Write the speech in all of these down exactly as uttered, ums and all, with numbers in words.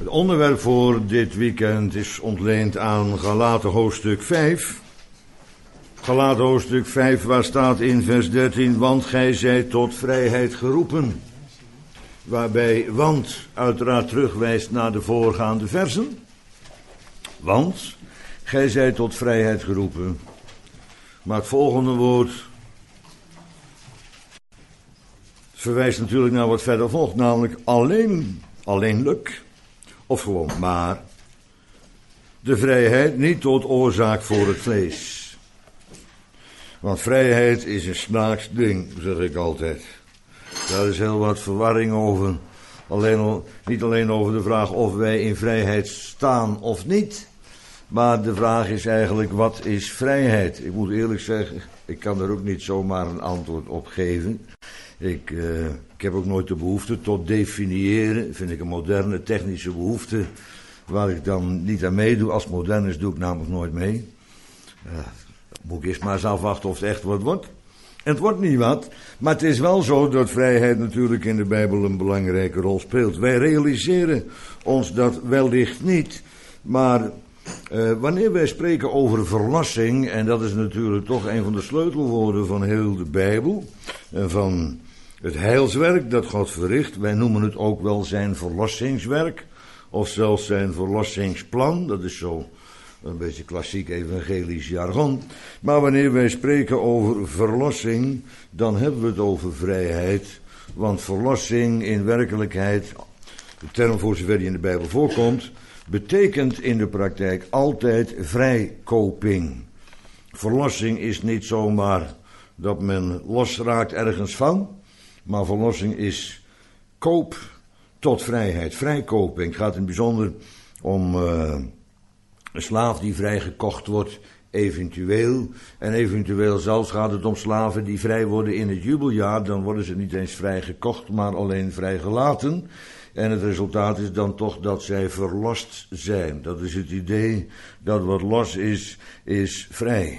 Het onderwerp voor dit weekend is ontleend aan Galaten hoofdstuk vijf. Galaten hoofdstuk vijf, waar staat in vers dertien, want gij zijt tot vrijheid geroepen. Waarbij want uiteraard terugwijst naar de voorgaande versen. Want gij zijt tot vrijheid geroepen. Maar het volgende woord verwijst natuurlijk naar wat verder volgt, namelijk alleen, alleenlijk, of gewoon maar, de vrijheid niet tot oorzaak voor het vlees. Want vrijheid is een snaaks ding, zeg ik altijd. Daar is heel wat verwarring over. Alleen, niet alleen over de vraag of wij in vrijheid staan of niet. Maar de vraag is eigenlijk, wat is vrijheid? Ik moet eerlijk zeggen, ik kan er ook niet zomaar een antwoord op geven. Ik, uh, ik heb ook nooit de behoefte tot definiëren. Vind ik een moderne technische behoefte. Waar ik dan niet aan meedoe. Als het modern is, doe ik namelijk nooit mee. Uh, moet ik eerst maar eens afwachten of het echt wat wordt. En het wordt niet wat. Maar het is wel zo dat vrijheid natuurlijk in de Bijbel een belangrijke rol speelt. Wij realiseren ons dat wellicht niet. Maar uh, wanneer wij spreken over verlossing, en dat is natuurlijk toch een van de sleutelwoorden van heel de Bijbel, en van het heilswerk dat God verricht, wij noemen het ook wel zijn verlossingswerk, of zelfs zijn verlossingsplan, dat is zo een beetje klassiek evangelisch jargon. Maar wanneer wij spreken over verlossing, dan hebben we het over vrijheid, want verlossing in werkelijkheid, de term voor zover die in de Bijbel voorkomt, betekent in de praktijk altijd vrijkoping. Verlossing is niet zomaar dat men losraakt ergens van, maar verlossing is koop tot vrijheid, vrijkoping. Het gaat in het bijzonder om uh, een slaaf die vrijgekocht wordt, eventueel. En eventueel zelfs gaat het om slaven die vrij worden in het jubeljaar. Dan worden ze niet eens vrijgekocht, maar alleen vrijgelaten. En het resultaat is dan toch dat zij verlost zijn. Dat is het idee dat wat los is, is vrij.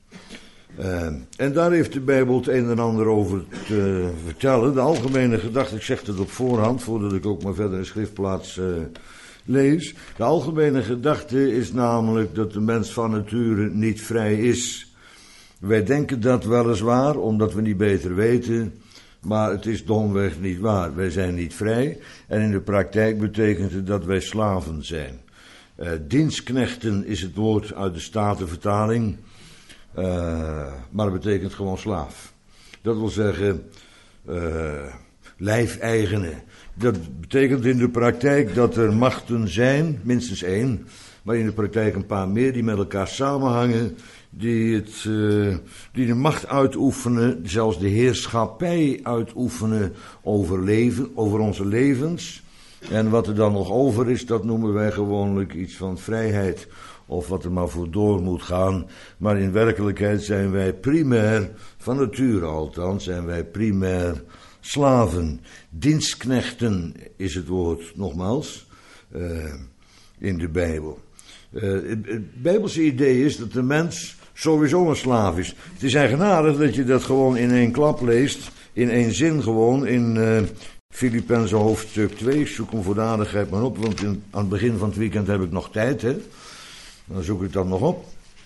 Uh, en daar heeft de Bijbel het een en ander over te vertellen. De algemene gedachte, ik zeg het op voorhand, voordat ik ook maar verder een schriftplaats uh, lees. De algemene gedachte is namelijk dat de mens van nature niet vrij is. Wij denken dat weliswaar, omdat we niet beter weten, maar het is domweg niet waar. Wij zijn niet vrij en in de praktijk betekent het dat wij slaven zijn. Uh, dienstknechten is het woord uit de Statenvertaling. Uh, maar het betekent gewoon slaaf. Dat wil zeggen, uh, lijfeigenen. Dat betekent in de praktijk dat er machten zijn, minstens één, maar in de praktijk een paar meer die met elkaar samenhangen, die, het, uh, die de macht uitoefenen, zelfs de heerschappij uitoefenen over, leven, over onze levens. En wat er dan nog over is, dat noemen wij gewoonlijk iets van vrijheid. Of wat er maar voor door moet gaan. Maar in werkelijkheid zijn wij primair, van nature althans, zijn wij primair slaven. Dienstknechten is het woord, nogmaals, uh, in de Bijbel. Uh, het, het Bijbelse idee is dat de mens sowieso een slaaf is. Het is eigenaardig dat je dat gewoon in één klap leest, in één zin gewoon, in uh, Filippenzen hoofdstuk twee. Ik zoek hem voor de aardigheid maar op, want in, aan het begin van het weekend heb ik nog tijd, hè. Dan zoek ik dat nog op.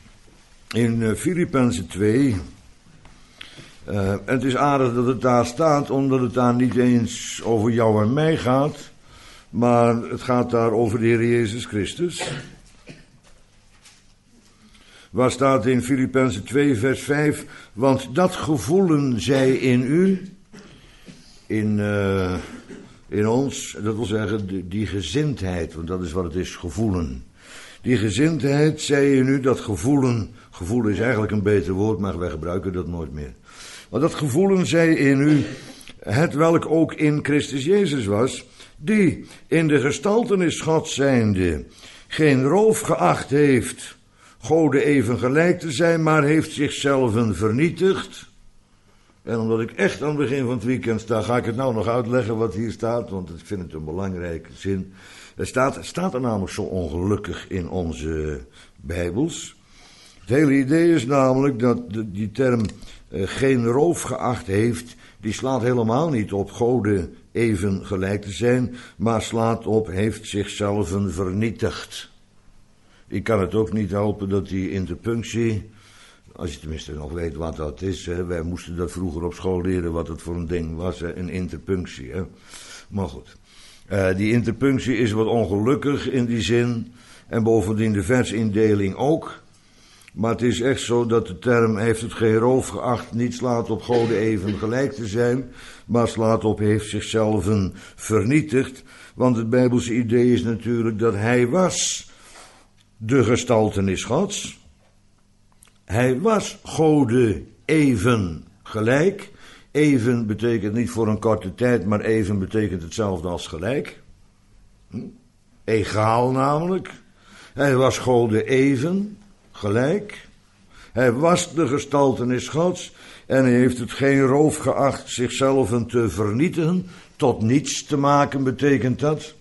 In uh, Filippenzen twee. Uh, en het is aardig dat het daar staat, omdat het daar niet eens over jou en mij gaat. Maar het gaat daar over de Heer Jezus Christus. Waar staat in Filippenzen twee vers vijf. Want dat gevoelen zij in u. In, uh, in ons. Dat wil zeggen die, die gezindheid. Want dat is wat het is, gevoelen. Die gezindheid, zei je nu, dat gevoelen, gevoelen is eigenlijk een beter woord, maar wij gebruiken dat nooit meer. Maar dat gevoelen, zei in u, het welk ook in Christus Jezus was, die in de gestaltenis Gods zijnde geen roof geacht heeft, Gode even gelijk te zijn, maar heeft zichzelf vernietigd. En omdat ik echt aan het begin van het weekend sta, ga ik het nou nog uitleggen wat hier staat, want ik vind het een belangrijke zin. Het staat, staat er namelijk zo ongelukkig in onze Bijbels. Het hele idee is namelijk dat de, die term uh, geen roof geacht heeft, die slaat helemaal niet op Gode even gelijk te zijn, maar slaat op heeft zichzelf vernietigd. Ik kan het ook niet helpen dat die interpunctie, als je tenminste nog weet wat dat is, hè, wij moesten dat vroeger op school leren wat het voor een ding was, hè, een interpunctie. Hè. Maar goed, uh, die interpunctie is wat ongelukkig in die zin, en bovendien de versindeling ook. Maar het is echt zo dat de term heeft het geen roof geacht niet slaat op Gode even gelijk te zijn, maar slaat op heeft zichzelf vernietigd. Want het Bijbelse idee is natuurlijk dat hij was de gestaltenis Gods. Hij was Gode even gelijk. Even betekent niet voor een korte tijd, maar even betekent hetzelfde als gelijk. Hm? Egaal namelijk. Hij was Gode even gelijk. Hij was de gestaltenis Gods en hij heeft het geen roof geacht zichzelf te vernietigen. Tot niets te maken betekent dat.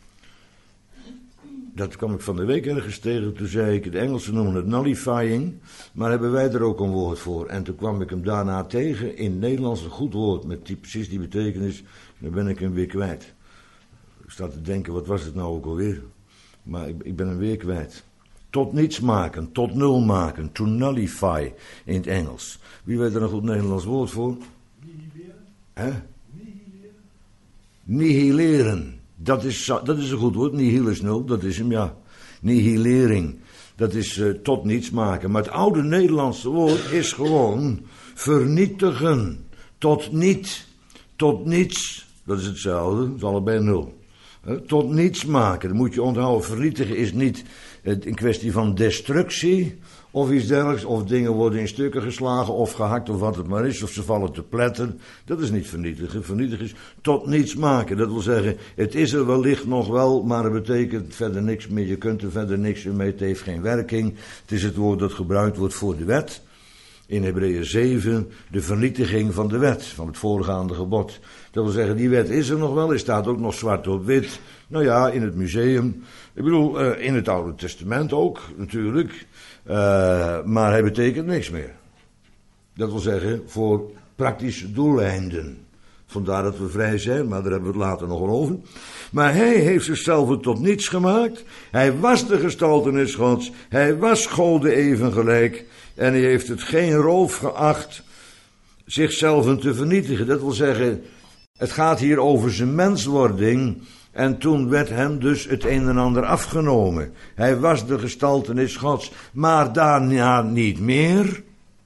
Dat kwam ik van de week ergens tegen. Toen zei ik, de Engelsen noemen het nullifying, maar hebben wij er ook een woord voor. En toen kwam ik hem daarna tegen in het Nederlands een goed woord met die, precies die betekenis. Dan ben ik hem weer kwijt. Ik sta te denken, wat was het nou ook alweer? Maar ik, ik ben hem weer kwijt. Tot niets maken, tot nul maken, to nullify in het Engels. Wie weet er een goed Nederlands woord voor? Nihileren. Hè? Nihileren. Nihileren. Dat is, dat is een goed woord. Nihil is nul, dat is hem, ja. Nihilering. Dat is uh, tot niets maken. Maar het oude Nederlandse woord is gewoon vernietigen. Tot niet. Tot niets. Dat is hetzelfde. Dat is allebei nul. Uh, tot niets maken. Dat moet je onthouden. Vernietigen is niet uh, een kwestie van destructie of iets dergelijks, of dingen worden in stukken geslagen of gehakt of wat het maar is, of ze vallen te pletten. Dat is niet vernietigen. Vernietigen is tot niets maken. Dat wil zeggen, het is er wellicht nog wel, maar het betekent verder niks meer. Je kunt er verder niks mee, het heeft geen werking. Het is het woord dat gebruikt wordt voor de wet. In Hebreeën zeven, de vernietiging van de wet, van het voorgaande gebod. Dat wil zeggen, die wet is er nog wel, er staat ook nog zwart op wit. Nou ja, in het museum. Ik bedoel, uh, in het Oude Testament ook, natuurlijk. Uh, maar hij betekent niks meer. Dat wil zeggen, voor praktische doeleinden. Vandaar dat we vrij zijn, maar daar hebben we het later nog over. Maar hij heeft zichzelf tot niets gemaakt. Hij was de gestaltenis Gods. Hij was Gode even gelijk. En hij heeft het geen roof geacht zichzelf te vernietigen. Dat wil zeggen, het gaat hier over zijn menswording. En toen werd hem dus het een en ander afgenomen. Hij was de gestaltenis Gods, maar daarna niet meer.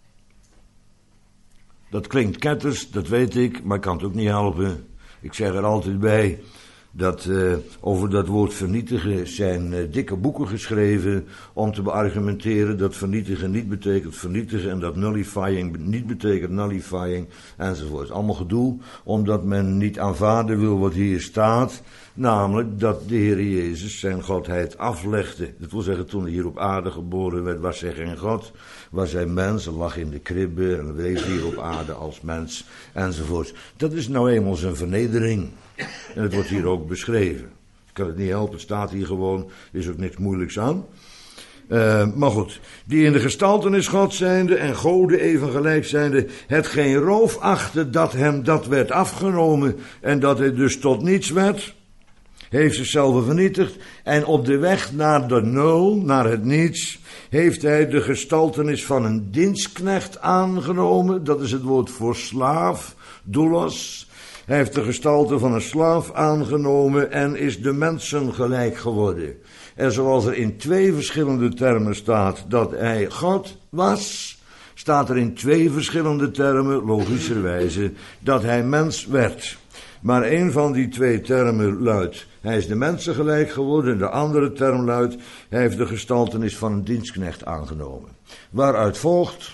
Dat klinkt ketters, dat weet ik, maar ik kan het ook niet helpen. Ik zeg er altijd bij dat uh, over dat woord vernietigen zijn uh, dikke boeken geschreven om te beargumenteren dat vernietigen niet betekent vernietigen en dat nullifying niet betekent nullifying enzovoort. Allemaal gedoe, omdat men niet aanvaarden wil wat hier staat, namelijk dat de Heer Jezus zijn godheid aflegde. Dat wil zeggen, toen hij hier op aarde geboren werd, was hij geen God, was hij mens, hij lag in de kribbe en leefde hier op aarde als mens enzovoort. Dat is nou eenmaal zijn vernedering. En het wordt hier ook beschreven. Ik kan het niet helpen, het staat hier gewoon, er is ook niks moeilijks aan. Uh, maar goed, die in de gestaltenis God zijnde en Gode even gelijk zijnde, het geen roof achtte dat hem dat werd afgenomen en dat hij dus tot niets werd, heeft zichzelf vernietigd en op de weg naar de nul, naar het niets, heeft hij de gestaltenis van een dienstknecht aangenomen. Dat is het woord voor slaaf, doulos. Hij heeft de gestalte van een slaaf aangenomen en is de mensen gelijk geworden. En zoals er in twee verschillende termen staat dat hij God was, staat er in twee verschillende termen, logischerwijze, dat hij mens werd. Maar een van die twee termen luidt, hij is de mensen gelijk geworden. De andere term luidt, hij heeft de gestaltenis van een dienstknecht aangenomen. Waaruit volgt,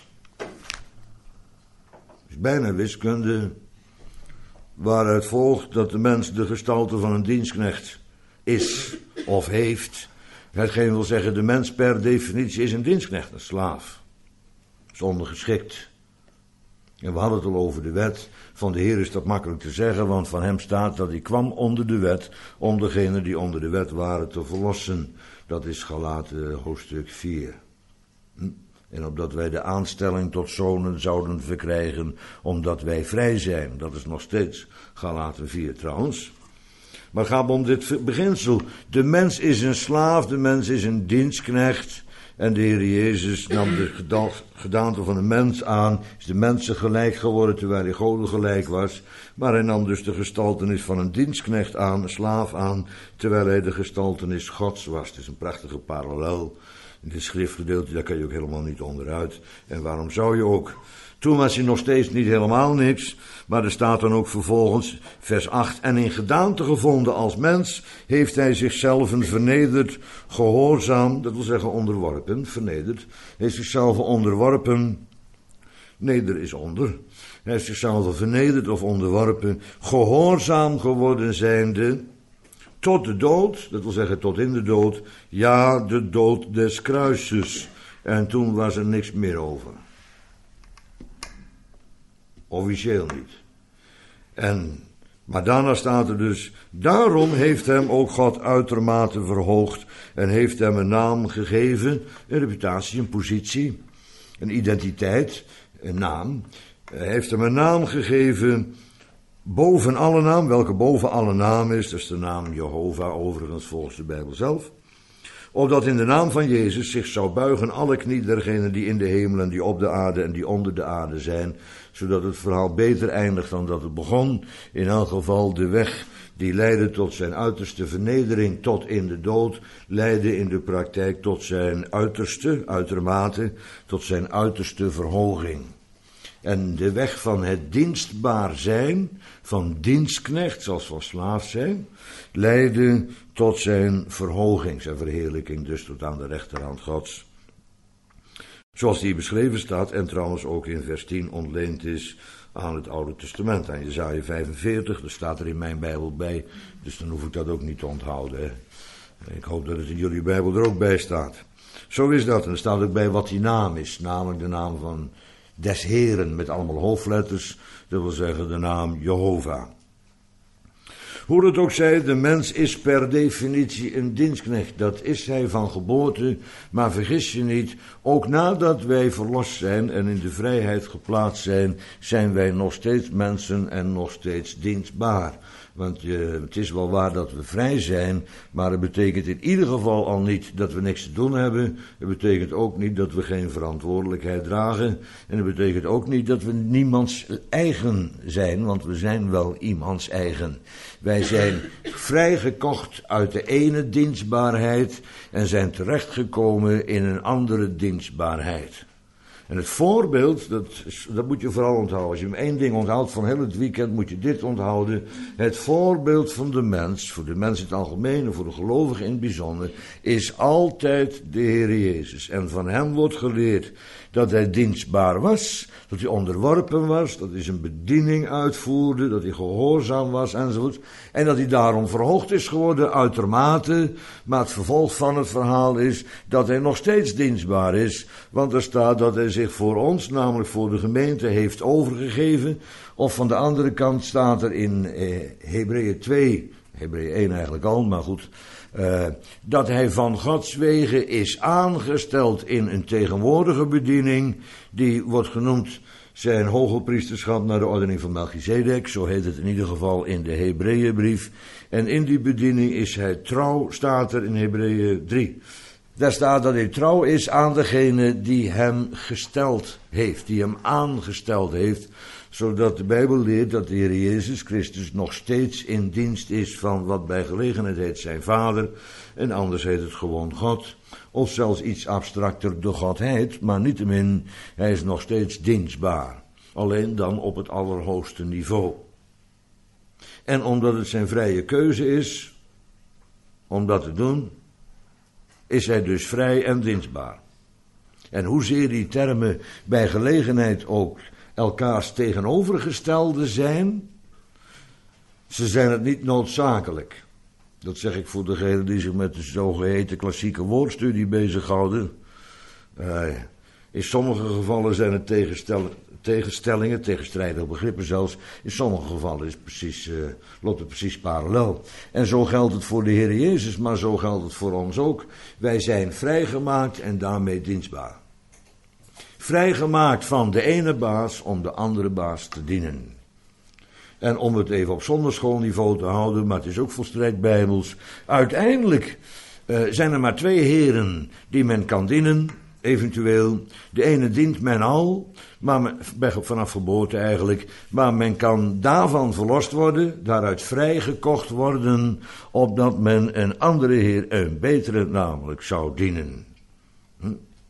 is bijna wiskunde, waaruit volgt dat de mens de gestalte van een dienstknecht is of heeft. Hetgeen wil zeggen, de mens per definitie is een dienstknecht, een slaaf. Is ondergeschikt. En we hadden het al over de wet. Van de Heer is dat makkelijk te zeggen, want van hem staat dat hij kwam onder de wet, om degenen die onder de wet waren te verlossen. Dat is Galaten hoofdstuk vier. En opdat wij de aanstelling tot zonen zouden verkrijgen, omdat wij vrij zijn. Dat is nog steeds Galaten vier trouwens. Maar het gaat om dit beginsel. De mens is een slaaf, de mens is een dienstknecht. En de Heer Jezus nam de gedaante van een mens aan, is de mensen gelijk geworden terwijl hij Goden gelijk was. Maar hij nam dus de gestaltenis van een dienstknecht aan, een slaaf aan, terwijl hij de gestaltenis Gods was. Het is een prachtige parallel. In dit schriftgedeelte, daar kan je ook helemaal niet onderuit. En waarom zou je ook? Toen was hij nog steeds niet helemaal niks, maar er staat dan ook vervolgens, vers acht, en in gedaante gevonden als mens heeft hij zichzelf vernederd, gehoorzaam, dat wil zeggen onderworpen, vernederd, heeft zichzelf onderworpen, neder is onder, hij heeft zichzelf vernederd of onderworpen, gehoorzaam geworden zijnde, tot de dood, dat wil zeggen tot in de dood, ja, de dood des kruises. En toen was er niks meer over. Officieel niet. En, maar daarna staat er dus, daarom heeft hem ook God uitermate verhoogd en heeft hem een naam gegeven, een reputatie, een positie, een identiteit, een naam. Hij heeft hem een naam gegeven boven alle naam, welke boven alle naam is, dat is de naam Jehovah, overigens volgens de Bijbel zelf. Opdat in de naam van Jezus zich zou buigen alle knie dergenen die in de hemel en die op de aarde en die onder de aarde zijn, zodat het verhaal beter eindigt dan dat het begon. In elk geval de weg die leidde tot zijn uiterste vernedering tot in de dood, leidde in de praktijk tot zijn uiterste, uitermate, tot zijn uiterste verhoging. En de weg van het dienstbaar zijn, van dienstknecht, zoals van slaaf zijn, leidde tot zijn verhoging, zijn verheerlijking, dus tot aan de rechterhand Gods. Zoals die beschreven staat, en trouwens ook in vers tien ontleend is aan het Oude Testament, aan Jesaja vijfenveertig, dat staat er in mijn Bijbel bij, dus dan hoef ik dat ook niet te onthouden. Hè. Ik hoop dat het in jullie Bijbel er ook bij staat. Zo is dat, en er staat ook bij wat die naam is, namelijk de naam van des Heren, met allemaal hoofdletters, dat wil zeggen de naam Jehovah. Hoe het ook zij, de mens is per definitie een dienstknecht. Dat is hij van geboorte, maar vergis je niet, ook nadat wij verlost zijn en in de vrijheid geplaatst zijn, zijn wij nog steeds mensen en nog steeds dienstbaar. Want uh, het is wel waar dat we vrij zijn, maar het betekent in ieder geval al niet dat we niks te doen hebben. Het betekent ook niet dat we geen verantwoordelijkheid dragen. En het betekent ook niet dat we niemands eigen zijn, want we zijn wel iemands eigen. Wij zijn vrijgekocht uit de ene dienstbaarheid en zijn terechtgekomen in een andere dienstbaarheid. En het voorbeeld, dat, is, dat moet je vooral onthouden. Als je hem één ding onthoudt van heel het weekend, moet je dit onthouden. Het voorbeeld van de mens, voor de mens in het algemeen en voor de gelovigen in het bijzonder, is altijd de Heer Jezus. En van hem wordt geleerd dat hij dienstbaar was, dat hij onderworpen was, dat hij zijn bediening uitvoerde, dat hij gehoorzaam was enzovoort. En dat hij daarom verhoogd is geworden uitermate. Maar het vervolg van het verhaal is dat hij nog steeds dienstbaar is. Want er staat dat hij zich voor ons, namelijk voor de gemeente, heeft overgegeven. Of van de andere kant staat er in eh, Hebreeën twee, Hebreeën één eigenlijk al, maar goed. Uh, dat hij van Gods wegen is aangesteld in een tegenwoordige bediening, die wordt genoemd zijn hogepriesterschap naar de ordening van Melchizedek, zo heet het in ieder geval in de Hebreeënbrief. En in die bediening is hij trouw, staat er in Hebreeën drie. Daar staat dat hij trouw is aan degene die hem gesteld heeft, die hem aangesteld heeft, zodat de Bijbel leert dat de Heer Jezus Christus nog steeds in dienst is van wat bij gelegenheid heet zijn Vader, en anders heet het gewoon God, of zelfs iets abstracter de Godheid, maar niettemin, hij is nog steeds dienstbaar, alleen dan op het allerhoogste niveau. En omdat het zijn vrije keuze is, om dat te doen, is hij dus vrij en dienstbaar. En hoezeer die termen bij gelegenheid ook elkaars tegenovergestelde zijn, ze zijn het niet noodzakelijk. Dat zeg ik voor degenen die zich met de zogeheten klassieke woordstudie bezighouden. Uh, in sommige gevallen zijn het tegenstel, tegenstellingen, tegenstrijdige begrippen zelfs. In sommige gevallen is het precies, uh, loopt het precies parallel. En zo geldt het voor de Heer Jezus, maar zo geldt het voor ons ook. Wij zijn vrijgemaakt en daarmee dienstbaar. vrijgemaakt van de ene baas om de andere baas te dienen. En om het even op zonderschoolniveau te houden, maar het is ook volstrekt bijbels. Uiteindelijk uh, zijn er maar twee heren die men kan dienen, eventueel. De ene dient men al, maar men, vanaf geboorte eigenlijk. Maar men kan daarvan verlost worden, daaruit vrijgekocht worden, opdat men een andere heer, een betere namelijk, zou dienen. Hm?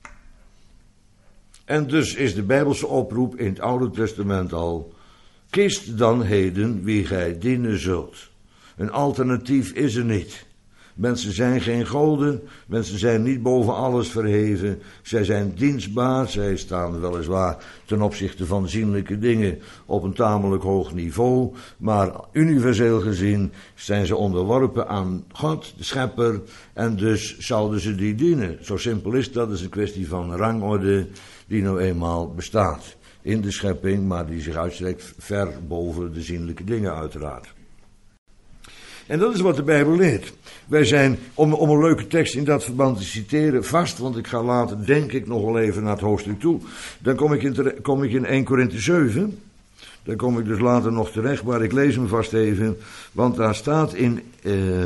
En dus is de Bijbelse oproep in het Oude Testament al: kiest dan heden wie gij dienen zult. Een alternatief is er niet. Mensen zijn geen goden, mensen zijn niet boven alles verheven. Zij zijn dienstbaar, zij staan weliswaar ten opzichte van zienlijke dingen op een tamelijk hoog niveau. Maar universeel gezien zijn ze onderworpen aan God, de schepper, en dus zouden ze die dienen. Zo simpel is dat, dat is een kwestie van rangorde die nou eenmaal bestaat in de schepping, maar die zich uitstrekt ver boven de zienlijke dingen uiteraard. En dat is wat de Bijbel leert. Wij zijn, om, om een leuke tekst in dat verband te citeren, vast, want ik ga later, denk ik, nog wel even naar het hoofdstuk toe. Dan kom ik in, kom ik in Eerste Korinthe zeven. Daar kom ik dus later nog terecht, maar ik lees hem vast even. Want daar staat in, uh,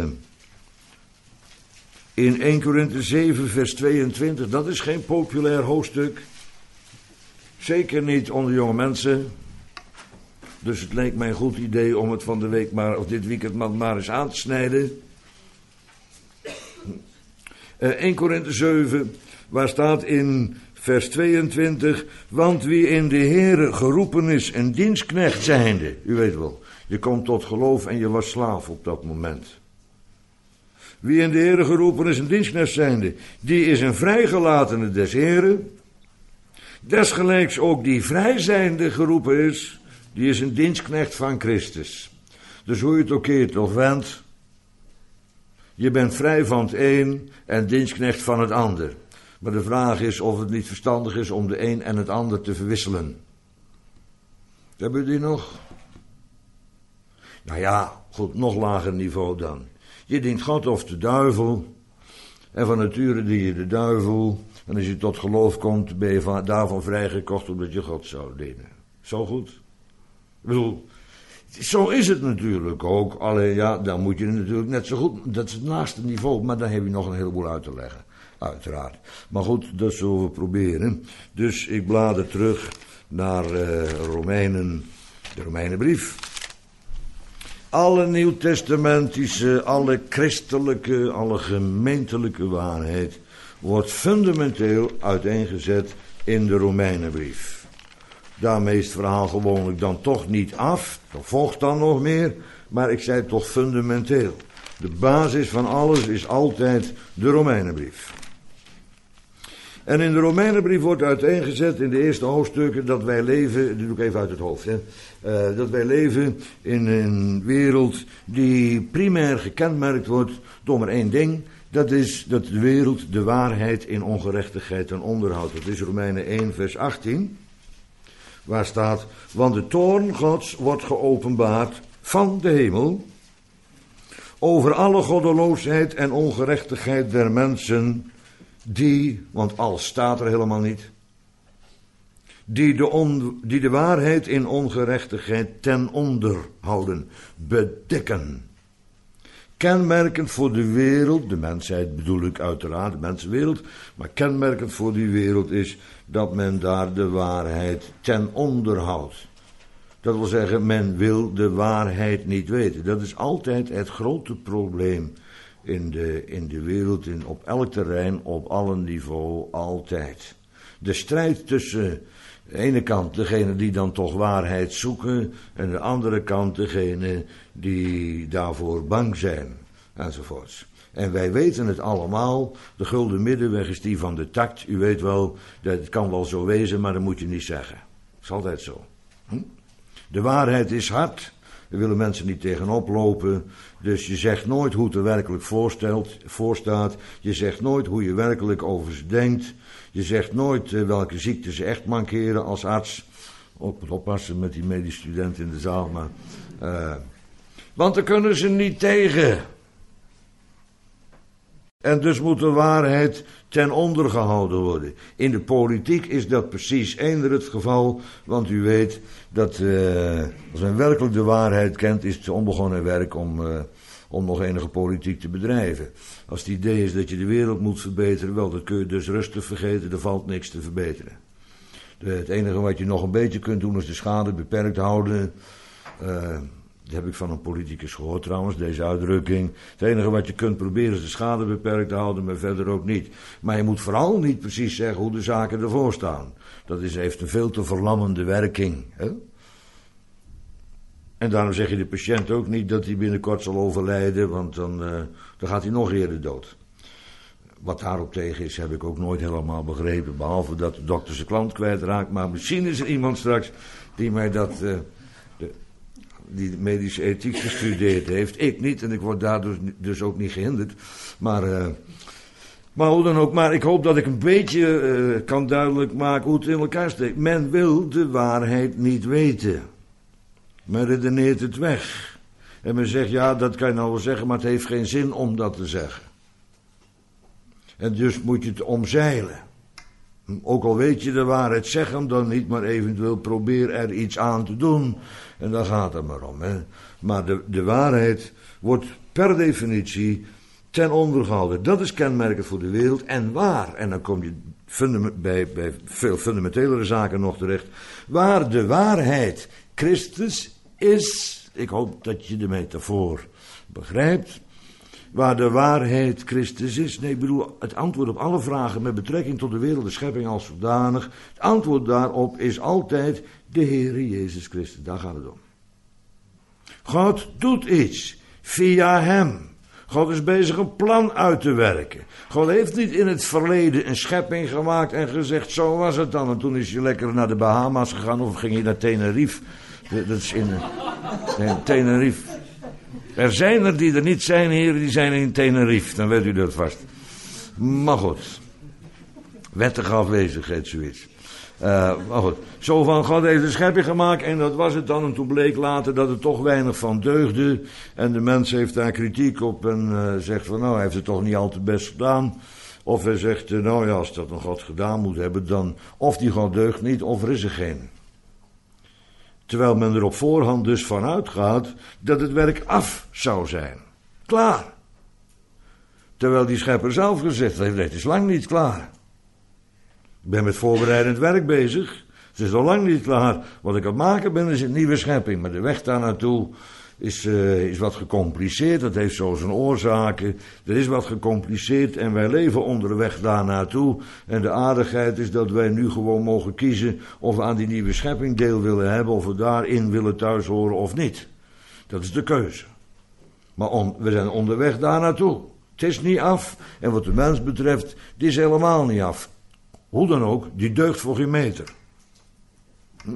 in Eerste Korinthe zeven, vers tweeëntwintig. Dat is geen populair hoofdstuk. Zeker niet onder jonge mensen. Dus het leek mij een goed idee om het van de week maar, of dit weekend maar, maar eens aan te snijden. Uh, Eerste Korinthe zeven, waar staat in vers tweeëntwintig: want wie in de Heere geroepen is, een dienstknecht zijnde. U weet wel, je komt tot geloof en je was slaaf op dat moment. Wie in de Heere geroepen is, een dienstknecht zijnde, die is een vrijgelatene des Heeren. Desgelijks ook die vrij zijnde geroepen is, die is een dienstknecht van Christus. Dus hoe je het ook keert of wendt, je bent vrij van het een en dienstknecht van het ander. Maar de vraag is of het niet verstandig is om de een en het ander te verwisselen. Hebben jullie die nog? Nou ja, goed, nog lager niveau dan. Je dient God of de duivel. En van nature dien je de duivel. En als je tot geloof komt, ben je daarvan vrijgekocht omdat je God zou dienen. Zo goed? Ik bedoel, zo is het natuurlijk ook. Alleen ja, dan moet je natuurlijk net zo goed. Dat is het naaste niveau, maar dan heb je nog een heleboel uit te leggen. Uiteraard. Maar goed, dat zullen we proberen. Dus ik blader terug naar uh, Romeinen, de Romeinenbrief. Alle nieuwtestamentische, alle christelijke, alle gemeentelijke waarheid wordt fundamenteel uiteengezet in de Romeinenbrief. Daarmee is het verhaal gewoonlijk dan toch niet af, er volgt dan nog meer, maar ik zei toch fundamenteel. De basis van alles is altijd de Romeinenbrief. En in de Romeinenbrief wordt uiteengezet in de eerste hoofdstukken dat wij leven, dat doe ik even uit het hoofd, hè, uh, dat wij leven in een wereld die primair gekenmerkt wordt door maar één ding. Dat is dat de wereld de waarheid in ongerechtigheid ten onder houdt. Dat is Romeinen één vers achttien. Waar staat: want de toorn Gods wordt geopenbaard van de hemel over alle goddeloosheid en ongerechtigheid der mensen die, want alles staat er helemaal niet, die de, on, die de waarheid in ongerechtigheid ten onder houden, bedekken. Kenmerkend voor de wereld, de mensheid bedoel ik uiteraard, de mensenwereld, maar kenmerkend voor die wereld is dat men daar de waarheid ten onder houdt. Dat wil zeggen, men wil de waarheid niet weten. Dat is altijd het grote probleem in de, in de wereld, in, op elk terrein, op alle niveau, altijd. De strijd tussen de ene kant degene die dan toch waarheid zoeken en de andere kant degene die daarvoor bang zijn, enzovoorts. En wij weten het allemaal, de gulden middenweg is die van de tact. U weet wel, dat het kan wel zo wezen, maar dat moet je niet zeggen. Dat is altijd zo. Hm? De waarheid is hard, daar willen mensen niet tegenop lopen. Dus je zegt nooit hoe het er werkelijk voorstelt, voorstaat. Je zegt nooit hoe je werkelijk over ze denkt. Je zegt nooit uh, welke ziekten ze echt mankeren als arts. Ook moet oppassen met die medestudent in de zaal, maar... Uh, want daar kunnen ze niet tegen. En dus moet de waarheid ten onder gehouden worden. In de politiek is dat precies eender het geval, want u weet dat uh, als men werkelijk de waarheid kent, is het onbegonnen werk om, uh, om nog enige politiek te bedrijven. Als het idee is dat je de wereld moet verbeteren, wel, dat kun je dus rustig vergeten, er valt niks te verbeteren. De, het enige wat je nog een beetje kunt doen is de schade beperkt houden. Uh, Dat heb ik van een politicus gehoord trouwens, deze uitdrukking. Het enige wat je kunt proberen is de schade beperkt te houden, maar verder ook niet. Maar je moet vooral niet precies zeggen hoe de zaken ervoor staan. Dat is, heeft een veel te verlammende werking. Hè? En daarom zeg je de patiënt ook niet dat hij binnenkort zal overlijden, want dan, uh, dan gaat hij nog eerder dood. Wat daarop tegen is, heb ik ook nooit helemaal begrepen, behalve dat de dokter zijn klant kwijtraakt. Maar misschien is er iemand straks die mij dat... Uh, die medische ethiek gestudeerd heeft. Ik niet, en ik word daardoor dus ook niet gehinderd. Maar, uh, maar hoe dan ook, maar ik hoop dat ik een beetje uh, kan duidelijk maken hoe het in elkaar steekt. Men wil de waarheid niet weten. Men redeneert het weg. En men zegt, ja, dat kan je nou wel zeggen, maar het heeft geen zin om dat te zeggen. En dus moet je het omzeilen. Ook al weet je de waarheid, zeg hem dan niet, maar eventueel probeer er iets aan te doen. En daar gaat het maar om. Hè. Maar de, de waarheid wordt per definitie ten onder gehouden. Dat is kenmerkend voor de wereld. En waar, en dan kom je fundament, bij, bij veel fundamentelere zaken nog terecht. Waar de waarheid Christus is, ik hoop dat je de metafoor begrijpt. Waar de waarheid Christus is. Nee, ik bedoel, het antwoord op alle vragen met betrekking tot de wereld, de schepping als zodanig. Het antwoord daarop is altijd de Heere Jezus Christus. Daar gaat het om. God doet iets via hem. God is bezig een plan uit te werken. God heeft niet in het verleden een schepping gemaakt en gezegd, zo was het dan. En toen is hij lekker naar de Bahama's gegaan of ging hij naar Tenerife. Dat is in, in Tenerife. Er zijn er die er niet zijn, heren, die zijn in Tenerife. Dan weet u dat vast. Maar goed. Wettige afwezigheid, zoiets. Uh, maar goed. Zo van, God heeft een schepping gemaakt en dat was het dan. En toen bleek later dat het toch weinig van deugde. En de mens heeft daar kritiek op en uh, zegt van, nou, hij heeft het toch niet al te best gedaan. Of hij zegt, uh, nou ja, als dat een God gedaan moet hebben, dan of die God deugt niet, of er is er geen. Terwijl men er op voorhand dus van uitgaat dat het werk af zou zijn. Klaar. Terwijl die schepper zelf gezegd heeft, het is lang niet klaar. Ik ben met voorbereidend werk bezig. Het is al lang niet klaar. Wat ik aan het maken ben is een nieuwe schepping. Maar de weg daar naartoe is, uh, is wat gecompliceerd. Dat heeft zo zijn oorzaken. Er is wat gecompliceerd en wij leven onderweg daar naartoe. En de aardigheid is dat wij nu gewoon mogen kiezen of we aan die nieuwe schepping deel willen hebben, of we daarin willen thuis horen of niet. Dat is de keuze. Maar on, we zijn onderweg daar naartoe. Het is niet af. En wat de mens betreft, het is helemaal niet af. Hoe dan ook, die deugt voor geen meter. Hm?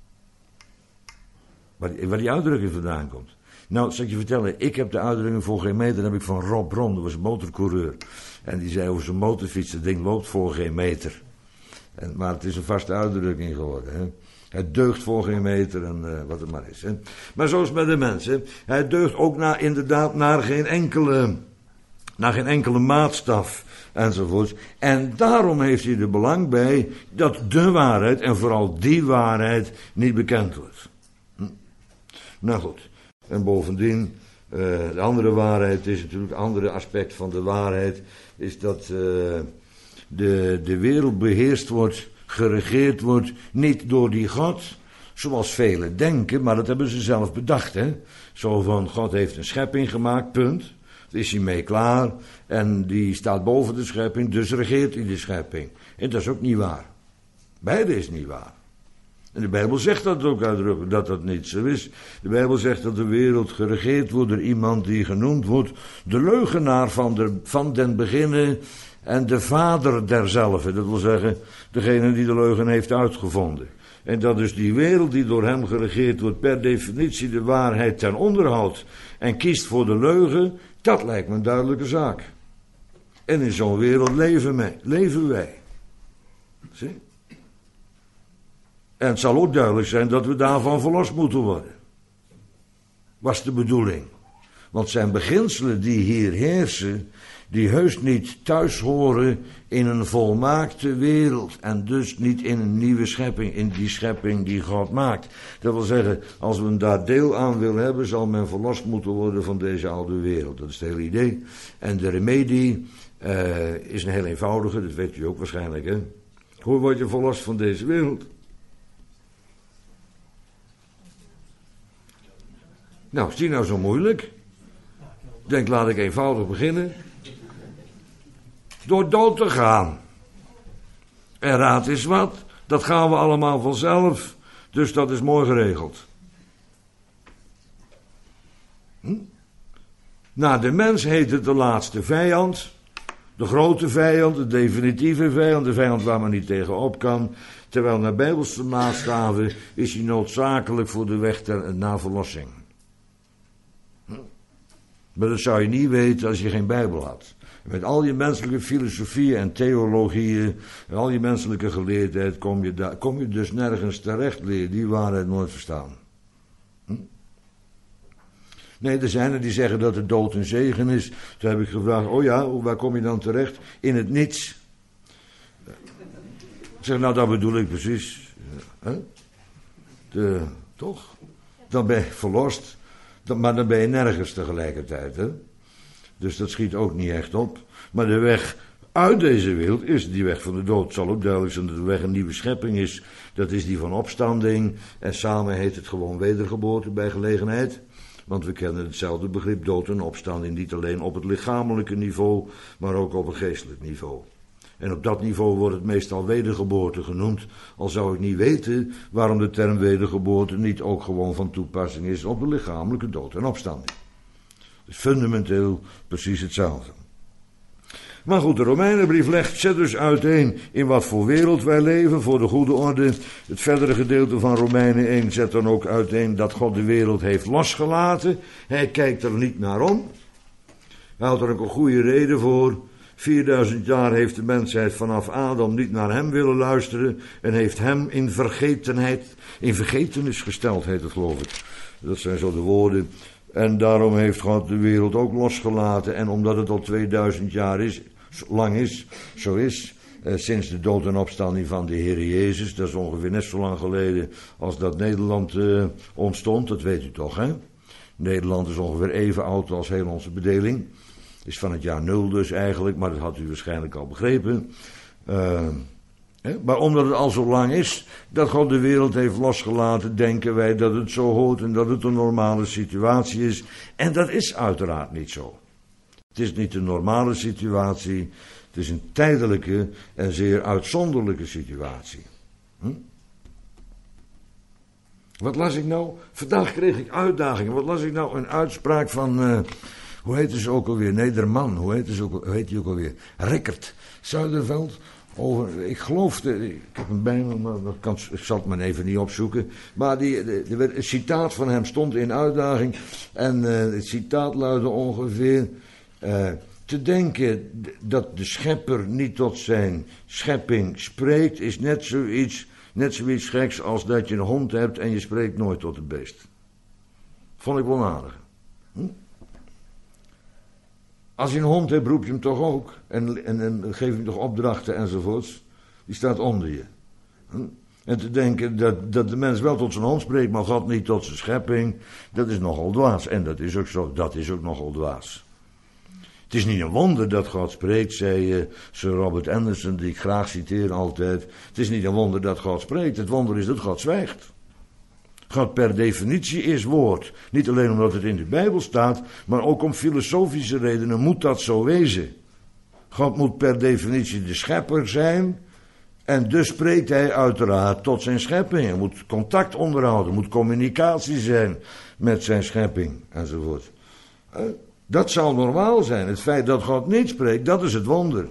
Waar, die, waar die uitdrukking vandaan komt. Nou, zal ik je vertellen, ik heb de uitdrukking voor geen meter, dat heb ik van Rob Bron, dat was een motorcoureur. En die zei over zijn motorfiets, dat ding loopt voor geen meter. En, maar het is een vaste uitdrukking geworden. Hè? Het deugt voor geen meter en uh, wat het maar is. Hè? Maar zo is het met de mens. Hè? Hij deugt ook naar, inderdaad naar geen enkele, naar geen enkele maatstaf. Enzovoorts. En daarom heeft hij er belang bij dat de waarheid, en vooral die waarheid, niet bekend wordt. Hm. Nou goed. En bovendien, uh, de andere waarheid is natuurlijk, het andere aspect van de waarheid, is dat uh, de, de wereld beheerst wordt, geregeerd wordt, niet door die God, zoals velen denken, maar dat hebben ze zelf bedacht. Hè? Zo van, God heeft een schepping gemaakt, punt. Is hij mee klaar en die staat boven de schepping, dus regeert hij de schepping. En dat is ook niet waar. Beide is niet waar. En de Bijbel zegt dat ook uitdrukkelijk, dat dat niet zo is. De Bijbel zegt dat de wereld geregeerd wordt door iemand die genoemd wordt de leugenaar van, de, van den beginnen en de vader derzelfde. Dat wil zeggen, degene die de leugen heeft uitgevonden. En dat dus die wereld die door hem geregeerd wordt per definitie de waarheid ten onder houdt en kiest voor de leugen, dat lijkt me een duidelijke zaak. En in zo'n wereld leven wij. Leven wij. Zie? En het zal ook duidelijk zijn dat we daarvan verlost moeten worden. Was de bedoeling. Want zijn beginselen die hier heersen, die heus niet thuis horen in een volmaakte wereld en dus niet in een nieuwe schepping, in die schepping die God maakt. Dat wil zeggen, als men daar deel aan wil hebben, zal men verlost moeten worden van deze oude wereld. Dat is het hele idee. En de remedie uh, is een heel eenvoudige, dat weet u ook waarschijnlijk, hè. Hoe word je verlost van deze wereld? Nou, is die nou zo moeilijk? Ik denk, laat ik eenvoudig beginnen. Door dood te gaan. En raad is wat, dat gaan we allemaal vanzelf. Dus dat is mooi geregeld. Hm? Nou, de mens heet het de laatste vijand. De grote vijand, de definitieve vijand, de vijand waar men niet tegenop kan. Terwijl naar bijbelse maatstaven is hij noodzakelijk voor de weg ter, naar verlossing. Hm? Maar dat zou je niet weten als je geen Bijbel had. Met al je menselijke filosofieën en theologieën en al je menselijke geleerdheid kom je, daar, kom je dus nergens terecht, leer je die waarheid nooit verstaan. Hm? Nee, er zijn er die zeggen dat de dood een zegen is. Toen heb ik gevraagd, oh ja, waar kom je dan terecht? In het niets. Ik zeg, nou dat bedoel ik precies. Huh? De, toch? Dan ben je verlost, maar dan ben je nergens tegelijkertijd, hè? Dus dat schiet ook niet echt op. Maar de weg uit deze wereld is die weg van de dood. Het zal ook duidelijk zijn dat de weg een nieuwe schepping is. Dat is die van opstanding. En samen heet het gewoon wedergeboorte bij gelegenheid. Want we kennen hetzelfde begrip dood en opstanding. Niet alleen op het lichamelijke niveau, maar ook op het geestelijk niveau. En op dat niveau wordt het meestal wedergeboorte genoemd. Al zou ik niet weten waarom de term wedergeboorte niet ook gewoon van toepassing is op de lichamelijke dood en opstanding. Dus fundamenteel precies hetzelfde. Maar goed, de Romeinenbrief legt, zet dus uiteen in wat voor wereld wij leven, voor de goede orde. Het verdere gedeelte van Romeinen één zet dan ook uiteen dat God de wereld heeft losgelaten. Hij kijkt er niet naar om. Hij houdt er ook een goede reden voor. vierduizend jaar heeft de mensheid vanaf Adam niet naar hem willen luisteren en heeft hem in vergetenheid, in vergetenis gesteld, heet het geloof ik. Dat zijn zo de woorden. En daarom heeft God de wereld ook losgelaten. En omdat het al tweeduizend jaar is, lang is, zo is, eh, sinds de dood en opstanding van de Heer Jezus, dat is ongeveer net zo lang geleden als dat Nederland eh, ontstond, dat weet u toch, hè? Nederland is ongeveer even oud als heel onze bedeling. Is van het jaar nul dus eigenlijk, maar dat had u waarschijnlijk al begrepen. Uh, hè? Maar omdat het al zo lang is dat God de wereld heeft losgelaten, denken wij dat het zo hoort en dat het een normale situatie is. En dat is uiteraard niet zo. Het is niet een normale situatie, het is een tijdelijke en zeer uitzonderlijke situatie. Hm? Wat las ik nou? Vandaag kreeg ik uitdagingen. Wat las ik nou? Een uitspraak van, uh, hoe heet ze ook alweer? Nederman, hoe heet, ook, hoe heet die ook alweer? Rickert Zuiderveld. Over, ik geloof, de, ik heb hem bij me, maar dat kan, ik zal het maar even niet opzoeken. Maar die, de, de, het citaat van hem stond in uitdaging. En uh, het citaat luidde ongeveer, uh, te denken dat de schepper niet tot zijn schepping spreekt, is net zoiets, net zoiets geks als dat je een hond hebt en je spreekt nooit tot het beest. Vond ik wel aardig. Hm? Als je een hond hebt, roep je hem toch ook. En, en, en geef hem toch opdrachten enzovoorts. Die staat onder je. Hm? En te denken dat, dat de mens wel tot zijn hond spreekt, maar God niet tot zijn schepping. Dat is nogal dwaas. En dat is ook zo. Dat is ook nogal dwaas. Het is niet een wonder dat God spreekt, zei uh, Sir Robert Anderson, die ik graag citeer altijd. Het is niet een wonder dat God spreekt. Het wonder is dat God zwijgt. God per definitie is woord. Niet alleen omdat het in de Bijbel staat, maar ook om filosofische redenen moet dat zo wezen. God moet per definitie de schepper zijn. En dus spreekt hij uiteraard tot zijn schepping. Er moet contact onderhouden, er moet communicatie zijn met zijn schepping enzovoort. Dat zal normaal zijn. Het feit dat God niet spreekt, dat is het wonder.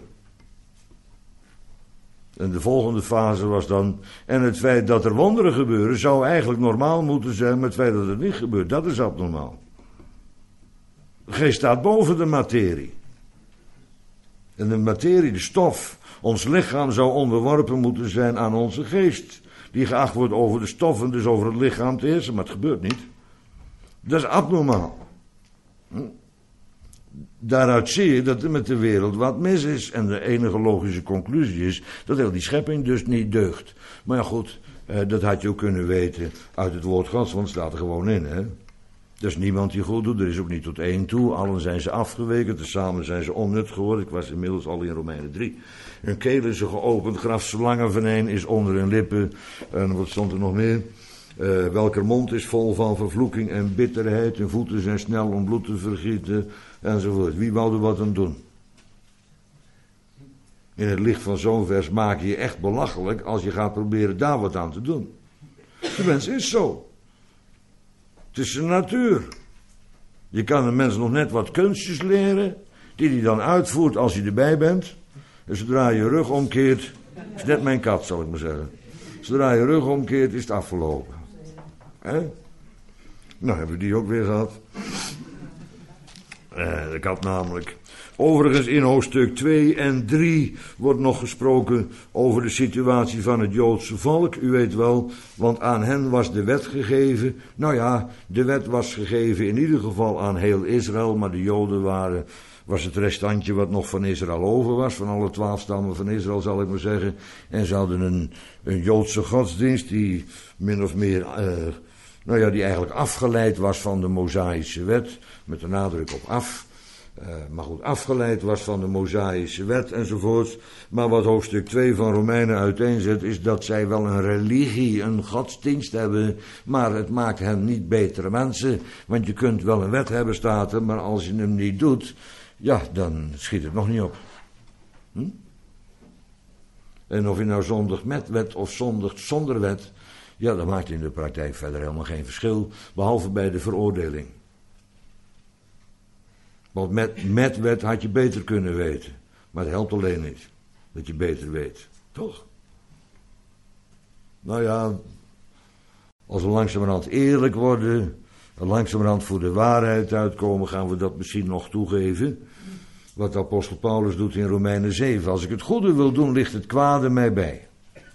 En de volgende fase was dan, en het feit dat er wonderen gebeuren, zou eigenlijk normaal moeten zijn, maar het feit dat het niet gebeurt, dat is abnormaal. De geest staat boven de materie. En de materie, de stof, ons lichaam zou onderworpen moeten zijn aan onze geest, die geacht wordt over de stof en dus over het lichaam te heersen, maar het gebeurt niet. Dat is abnormaal. Hm? Daaruit zie je dat er met de wereld wat mis is. En de enige logische conclusie is dat heel die schepping dus niet deugt. Maar ja goed, eh, dat had je ook kunnen weten uit het woord Gods, want het staat er gewoon in, hè. Er is niemand die goed doet, er is ook niet tot één toe. Allen zijn ze afgeweken, tezamen zijn ze onnut geworden. Ik was inmiddels al in Romeinen drie. Hun keel is geopend, graf slangen vaneen is onder hun lippen. En wat stond er nog meer? Uh, welker mond is vol van vervloeking en bitterheid. Hun voeten zijn snel om bloed te vergieten. Enzovoort. Wie wou er wat aan doen? In het licht van zo'n vers maak je je echt belachelijk als je gaat proberen daar wat aan te doen. De mens is zo. Het is zijn natuur. Je kan een mens nog net wat kunstjes leren, die hij dan uitvoert als je erbij bent. En zodra je rug omkeert, is net mijn kat, zal ik maar zeggen. Zodra je rug omkeert, is het afgelopen. Hè? Nou, hebben we die ook weer gehad. Eh, de kat namelijk. Overigens in hoofdstuk twee en drie wordt nog gesproken over de situatie van het Joodse volk. U weet wel, want aan hen was de wet gegeven. Nou ja, de wet was gegeven in ieder geval aan heel Israël, maar de Joden waren, was het restantje wat nog van Israël over was, van alle twaalf stammen van Israël zal ik maar zeggen. En ze hadden een, een Joodse godsdienst die min of meer, uh, nou ja, die eigenlijk afgeleid was van de Mosaïsche wet, met de nadruk op af. Uh, maar goed, afgeleid was van de Mosaïsche wet enzovoort. Maar wat hoofdstuk twee van Romeinen uiteenzet, is dat zij wel een religie, een godsdienst hebben, maar het maakt hen niet betere mensen. Want je kunt wel een wet hebben, staat er, maar als je hem niet doet, ja, dan schiet het nog niet op. Hm? En of je nou zondigt met wet of zondigt zonder wet, ja, dat maakt in de praktijk verder helemaal geen verschil, behalve bij de veroordeling. Want met, met wet had je beter kunnen weten. Maar het helpt alleen niet. Dat je beter weet. Toch? Nou ja. Als we langzamerhand eerlijk worden. En langzamerhand voor de waarheid uitkomen. Gaan we dat misschien nog toegeven. Wat de apostel Paulus doet in Romeinen zeven. Als ik het goede wil doen, ligt het kwade mij bij.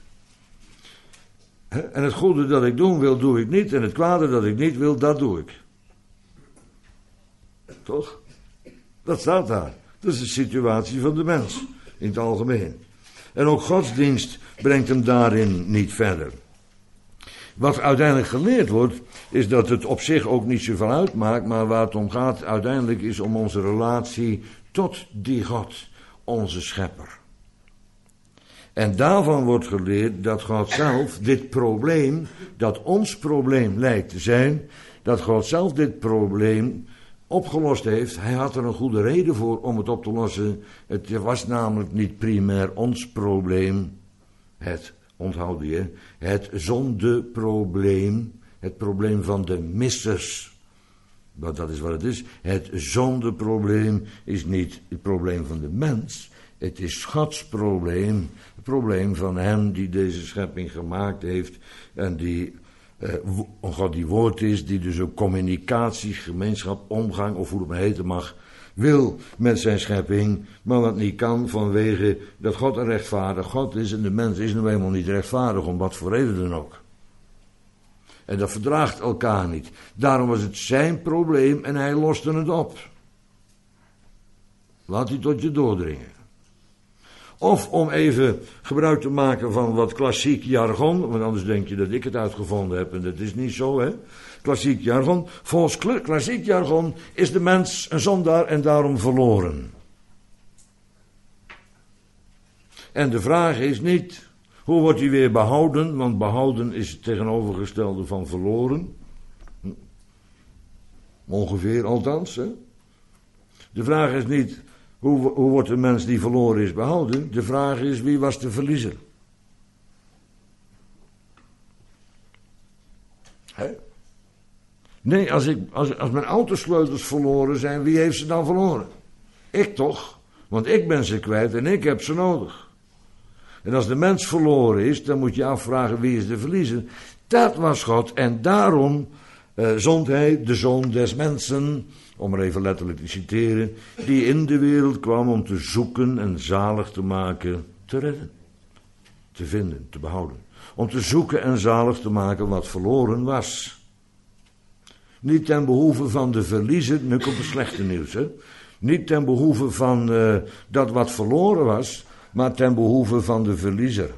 En het goede dat ik doen wil, doe ik niet. En het kwade dat ik niet wil, dat doe ik. Toch? Dat staat daar. Dat is de situatie van de mens. In het algemeen. En ook godsdienst brengt hem daarin niet verder. Wat uiteindelijk geleerd wordt, is dat het op zich ook niet zoveel uitmaakt. Maar waar het om gaat uiteindelijk is om onze relatie tot die God. Onze schepper. En daarvan wordt geleerd dat God zelf dit probleem, dat ons probleem lijkt te zijn, dat God zelf dit probleem opgelost heeft. Hij had er een goede reden voor om het op te lossen. Het was namelijk niet primair ons probleem. Het, onthoud je, het zondeprobleem. Het probleem van de missers. Want dat is wat het is. Het zondeprobleem is niet het probleem van de mens. Het is Gods probleem. Het probleem van hem die deze schepping gemaakt heeft. En die Uh, God die woord is, die dus ook communicatie, gemeenschap, omgang, of hoe het maar heten mag, wil met zijn schepping, maar wat niet kan vanwege dat God een rechtvaardig God is en de mens is nou eenmaal niet rechtvaardig, om wat voor reden dan ook. En dat verdraagt elkaar niet. Daarom was het zijn probleem en hij loste het op. Laat hij tot je doordringen. Of om even gebruik te maken van wat klassiek jargon, want anders denk je dat ik het uitgevonden heb en dat is niet zo, hè. Klassiek jargon. Volgens klassiek jargon is de mens een zondaar en daarom verloren. En de vraag is niet, hoe wordt hij weer behouden, want behouden is het tegenovergestelde van verloren. Ongeveer althans, hè. De vraag is niet, Hoe, hoe wordt een mens die verloren is behouden? De vraag is, wie was de verliezer? Hè? Nee, als, ik, als, als mijn autosleutels verloren zijn, wie heeft ze dan verloren? Ik toch? Want ik ben ze kwijt en ik heb ze nodig. En als de mens verloren is, dan moet je afvragen, wie is de verliezer? Dat was God en daarom uh, zond hij de Zoon des Mensen, om er even letterlijk te citeren, die in de wereld kwam om te zoeken en zalig te maken, te redden, te vinden, te behouden. Om te zoeken en zalig te maken wat verloren was. Niet ten behoeve van de verliezer, nu komt het slechte nieuws, hè. Niet ten behoeve van uh, dat wat verloren was, maar ten behoeve van de verliezer.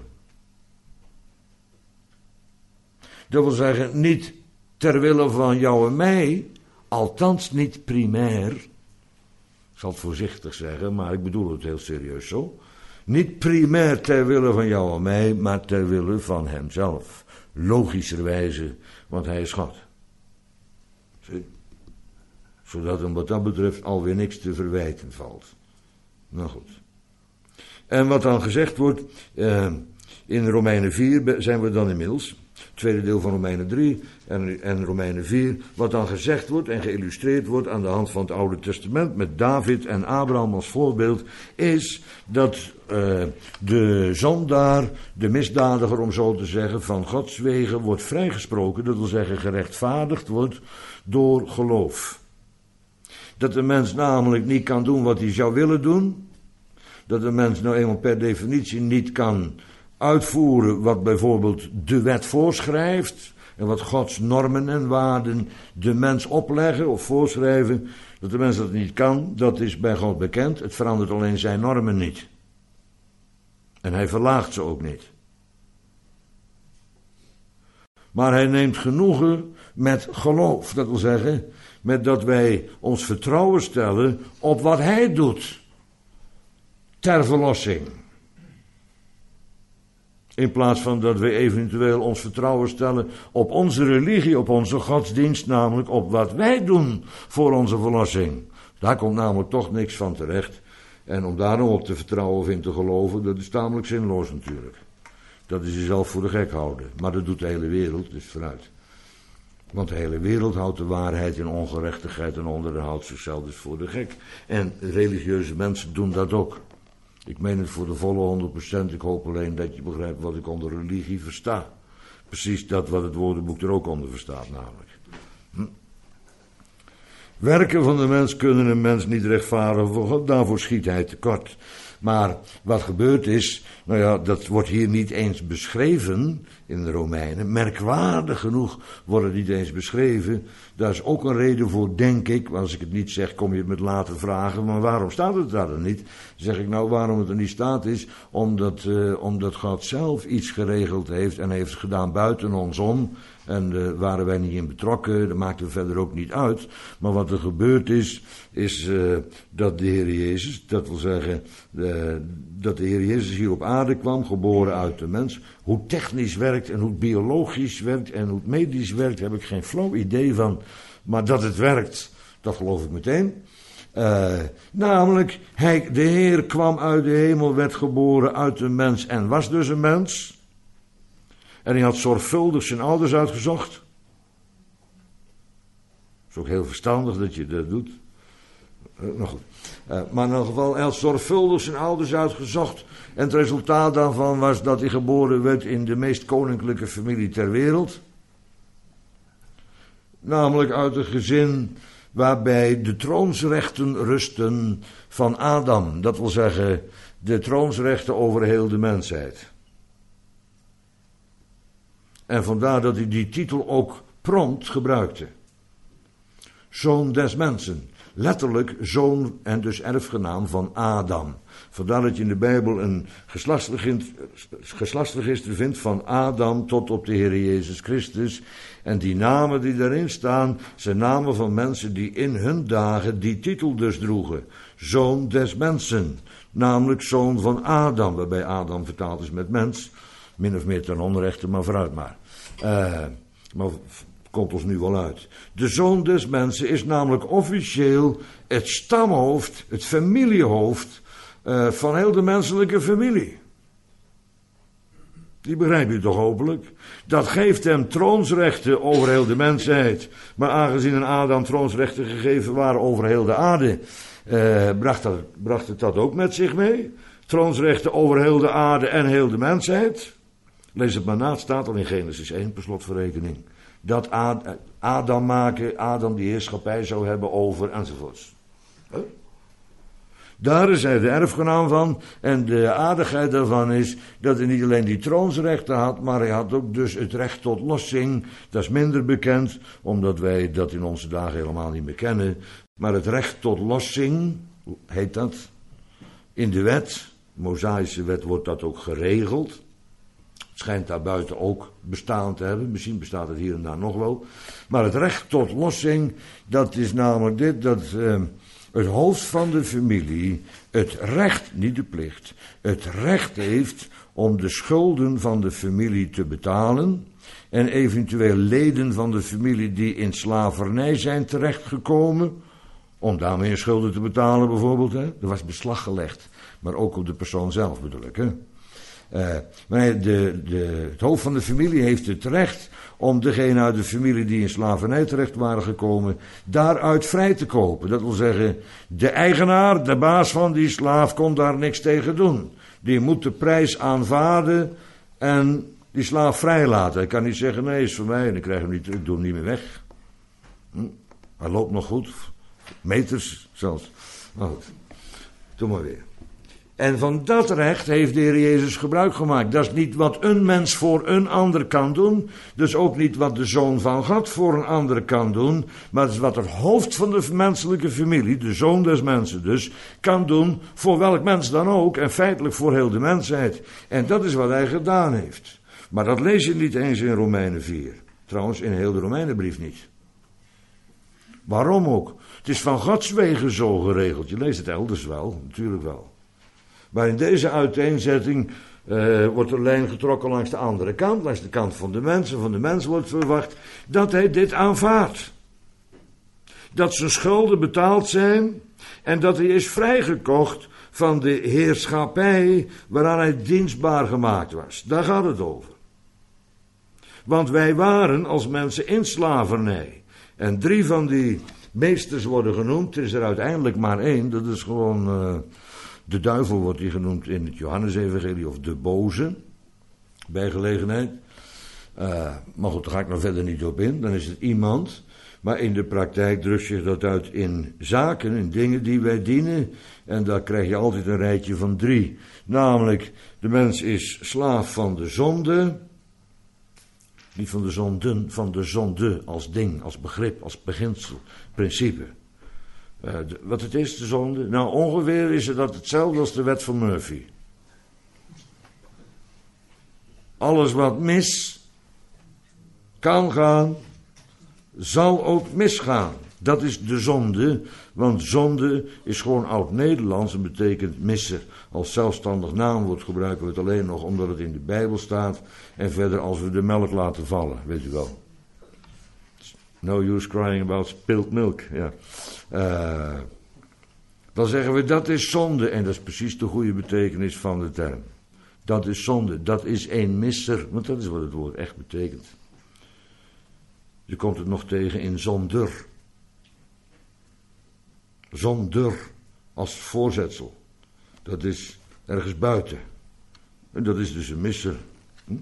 Dat wil zeggen, niet ter wille van jou en mij, althans niet primair. Ik zal het voorzichtig zeggen, maar ik bedoel het heel serieus zo. Niet primair ter wille van jou en mij, maar ter wille van hemzelf. Logischerwijze, want hij is God. Zie? Zodat hem wat dat betreft alweer niks te verwijten valt. Nou goed. En wat dan gezegd wordt, uh, in Romeinen vier zijn we dan inmiddels, tweede deel van Romeinen drie en, en Romeinen vier, wat dan gezegd wordt en geïllustreerd wordt aan de hand van het Oude Testament met David en Abraham als voorbeeld, is dat uh, de zondaar, de misdadiger om zo te zeggen, van Gods wegen wordt vrijgesproken, dat wil zeggen gerechtvaardigd wordt door geloof. Dat de mens namelijk niet kan doen wat hij zou willen doen, dat de mens nou eenmaal per definitie niet kan uitvoeren wat bijvoorbeeld de wet voorschrijft en wat Gods normen en waarden de mens opleggen of voorschrijven, dat de mens dat niet kan, dat is bij God bekend. Het verandert alleen zijn normen niet. En hij verlaagt ze ook niet. Maar hij neemt genoegen met geloof, dat wil zeggen, met dat wij ons vertrouwen stellen op wat hij doet ter verlossing. In plaats van dat we eventueel ons vertrouwen stellen op onze religie, op onze godsdienst, namelijk op wat wij doen voor onze verlossing. Daar komt namelijk toch niks van terecht. En om daar nou op te vertrouwen of in te geloven, dat is tamelijk zinloos natuurlijk. Dat is jezelf voor de gek houden. Maar dat doet de hele wereld, dus vooruit. Want de hele wereld houdt de waarheid in ongerechtigheid en onderhoudt zichzelf dus voor de gek. En religieuze mensen doen dat ook. Ik meen het voor de volle honderd procent. Ik hoop alleen dat je begrijpt wat ik onder religie versta. Precies dat wat het woordenboek er ook onder verstaat namelijk. Hm. Werken van de mens kunnen een mens niet rechtvaardigen voor God. Daarvoor schiet hij tekort. Maar wat gebeurd is, nou ja, dat wordt hier niet eens beschreven in de Romeinen. Merkwaardig genoeg wordt het niet eens beschreven. Daar is ook een reden voor, denk ik. Als ik het niet zeg, kom je het met later vragen. Maar waarom staat het daar dan niet? Dan zeg ik nou, waarom het er niet staat is, omdat, uh, omdat God zelf iets geregeld heeft en heeft gedaan buiten ons om. En uh, waren wij niet in betrokken, dat maakt er verder ook niet uit. Maar wat er gebeurd is, is uh, dat de Heer Jezus, dat wil zeggen, uh, dat de Heer Jezus hier op aarde kwam, geboren uit de mens. Hoe het technisch werkt en hoe het biologisch werkt en hoe het medisch werkt, heb ik geen flauw idee van. Maar dat het werkt, dat geloof ik meteen. Uh, namelijk, hij, de Heer kwam uit de hemel, werd geboren uit de mens en was dus een mens. En hij had zorgvuldig zijn ouders uitgezocht. Dat is ook heel verstandig dat je dat doet. Uh, nou goed. Uh, maar in elk geval, hij had zorgvuldig zijn ouders uitgezocht. En het resultaat daarvan was dat hij geboren werd in de meest koninklijke familie ter wereld. Namelijk uit een gezin waarbij de troonsrechten rusten van Adam. Dat wil zeggen, de troonsrechten over heel de mensheid. En vandaar dat hij die titel ook prompt gebruikte. Zoon des mensen. Letterlijk zoon en dus erfgenaam van Adam. Vandaar dat je in de Bijbel een geslachtsregister vindt van Adam tot op de Heer Jezus Christus. En die namen die daarin staan, zijn namen van mensen die in hun dagen die titel dus droegen. Zoon des mensen. Namelijk zoon van Adam, waarbij Adam vertaald is met mens. Min of meer ten onrechte, maar vooruit maar. Uh, maar komt ons nu wel uit. De zoon des mensen is namelijk officieel het stamhoofd, het familiehoofd uh, van heel de menselijke familie. Die begrijp je toch hopelijk? Dat geeft hem troonsrechten over heel de mensheid. Maar aangezien een Adam troonsrechten gegeven waren over heel de aarde, uh, bracht, dat, bracht het dat ook met zich mee? Troonsrechten over heel de aarde en heel de mensheid? Lees het maar na, het staat al in Genesis één per slotverrekening. Dat Adam maken, Adam die heerschappij zou hebben over enzovoorts. Huh? Daar is hij de erfgenaam van. En de aardigheid daarvan is dat hij niet alleen die troonsrechten had, maar hij had ook dus het recht tot lossing. Dat is minder bekend, omdat wij dat in onze dagen helemaal niet meer kennen. Maar het recht tot lossing, hoe heet dat? In de wet, de Mosaïsche wet, wordt dat ook geregeld. Het schijnt daar buiten ook bestaan te hebben. Misschien bestaat het hier en daar nog wel. Maar het recht tot lossing, dat is namelijk dit, dat uh, het hoofd van de familie het recht, niet de plicht, het recht heeft om de schulden van de familie te betalen en eventueel leden van de familie die in slavernij zijn terechtgekomen, om daarmee schulden te betalen bijvoorbeeld. Hè? Er was beslag gelegd, maar ook op de persoon zelf bedoel ik. Hè? Uh, maar de, de, het hoofd van de familie heeft het recht om degene uit de familie die in slavernij terecht waren gekomen, daaruit vrij te kopen. Dat wil zeggen, de eigenaar, de baas van die slaaf, kon daar niks tegen doen. Die moet de prijs aanvaarden en die slaaf vrijlaten. Hij kan niet zeggen, nee, is voor mij en ik krijg hem niet, ik doe hem niet meer weg. Hm? Hij loopt nog goed, meters zelfs. Maar goed, doe maar weer. En van dat recht heeft de Heer Jezus gebruik gemaakt. Dat is niet wat een mens voor een ander kan doen. Dus ook niet wat de Zoon van God voor een ander kan doen. Maar het is wat het hoofd van de menselijke familie, de Zoon des mensen dus, kan doen voor welk mens dan ook. En feitelijk voor heel de mensheid. En dat is wat hij gedaan heeft. Maar dat lees je niet eens in Romeinen vier. Trouwens, in heel de Romeinenbrief niet. Waarom ook? Het is van Gods wegen zo geregeld. Je leest het elders wel, natuurlijk wel. Maar in deze uiteenzetting uh, wordt de lijn getrokken langs de andere kant, langs de kant van de mensen. Van de mens wordt verwacht dat hij dit aanvaardt. Dat zijn schulden betaald zijn en dat hij is vrijgekocht van de heerschappij waaraan hij dienstbaar gemaakt was. Daar gaat het over. Want wij waren als mensen in slavernij. En drie van die meesters worden genoemd. Er is er uiteindelijk maar één, dat is gewoon... Uh, De duivel wordt hier genoemd in het Johannesevangelie, of de boze, bij gelegenheid. Uh, maar goed, daar ga ik nog verder niet op in, dan is het iemand. Maar in de praktijk drukt zich dat uit in zaken, in dingen die wij dienen. En daar krijg je altijd een rijtje van drie. Namelijk, de mens is slaaf van de zonde. Niet van de zonden, van de zonde als ding, als begrip, als beginsel, principe. Uh, de, wat het is, de zonde? Nou, ongeveer is het dat hetzelfde als de wet van Murphy. Alles wat mis kan gaan, zal ook misgaan. Dat is de zonde, want zonde is gewoon oud-Nederlands en betekent missen. Als zelfstandig naamwoord gebruiken we het alleen nog omdat het in de Bijbel staat. En verder als we de melk laten vallen, weet u wel. No use crying about spilled milk. Ja. Uh, dan zeggen we dat is zonde. En dat is precies de goede betekenis van de term. Dat is zonde. Dat is een misser. Want dat is wat het woord echt betekent. Je komt het nog tegen in zonder. Zonder als voorzetsel. Dat is ergens buiten. En dat is dus een misser. Hm?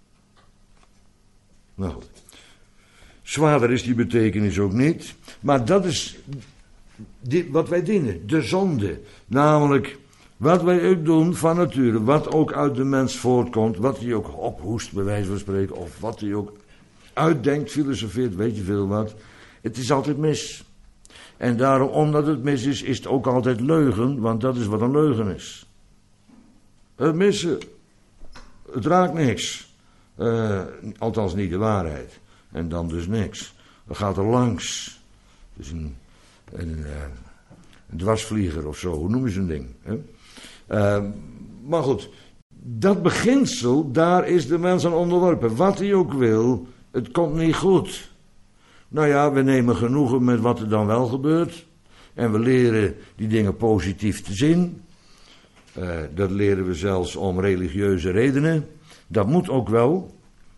Nou goed. Zwaarder is die betekenis ook niet. Maar dat is die, wat wij dienen. De zonde. Namelijk wat wij ook doen van nature. Wat ook uit de mens voortkomt. Wat hij ook ophoest bij wijze van spreken. Of wat hij ook uitdenkt, filosofeert, weet je veel wat. Het is altijd mis. En daarom, omdat het mis is, is het ook altijd leugen. Want dat is wat een leugen is. Het missen. Het raakt niks. Uh, althans niet de waarheid. En dan dus niks. Dan gaat er langs. Dus een, een, een dwarsvlieger of zo. Hoe noem je zo'n ding? Hè? Uh, maar goed. Dat beginsel, daar is de mens aan onderworpen. Wat hij ook wil, het komt niet goed. Nou ja, we nemen genoegen met wat er dan wel gebeurt. En we leren die dingen positief te zien. Uh, dat leren we zelfs om religieuze redenen. Dat moet ook wel.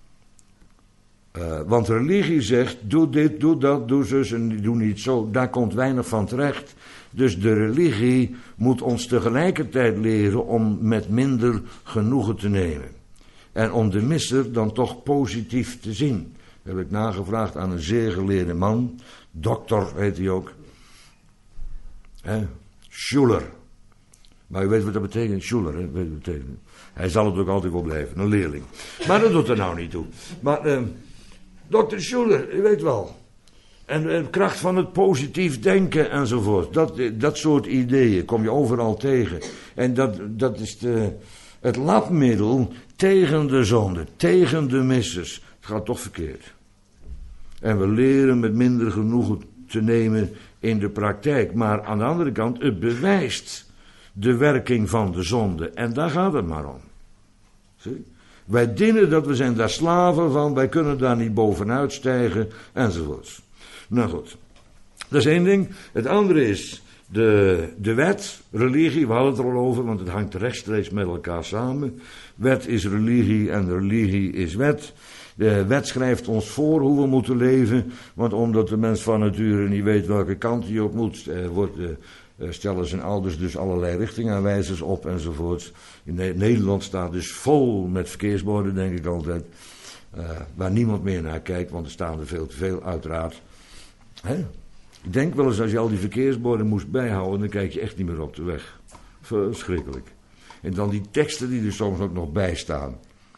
Uh, want religie zegt, doe dit, doe dat, doe zus en doe niet zo. Daar komt weinig van terecht. Dus de religie moet ons tegelijkertijd leren om met minder genoegen te nemen. En om de misser dan toch positief te zien. Dat heb ik nagevraagd aan een zeer geleerde man. Dokter heet hij ook. He? Schuller. Maar u weet wat dat betekent, Schuller, hè? Weet wat dat betekent. Hij zal het ook altijd wel blijven, een leerling. Maar dat doet er nou niet toe. Maar... Uh, dokter Schuller, u weet wel. En de kracht van het positief denken enzovoort. Dat, dat soort ideeën kom je overal tegen. En dat, dat is de, het labmiddel tegen de zonde, tegen de missers. Het gaat toch verkeerd. En we leren met minder genoegen te nemen in de praktijk. Maar aan de andere kant, het bewijst de werking van de zonde. En daar gaat het maar om. Zie? Wij dienen dat we zijn daar slaven van, wij kunnen daar niet bovenuit stijgen, enzovoorts. Nou goed, dat is één ding. Het andere is de, de wet, religie, we hadden het er al over, want het hangt rechtstreeks met elkaar samen. Wet is religie en religie is wet. De wet schrijft ons voor hoe we moeten leven, want omdat de mens van nature niet weet welke kant hij op moet, eh, wordt, eh, stellen zijn ouders dus allerlei richtingaanwijzers op enzovoorts. In Nederland staat dus vol met verkeersborden, denk ik altijd, uh, waar niemand meer naar kijkt, want er staan er veel te veel, uiteraard. Hè? Ik denk wel eens als je al die verkeersborden moest bijhouden, dan kijk je echt niet meer op de weg. Verschrikkelijk. En dan die teksten die er soms ook nog bij staan.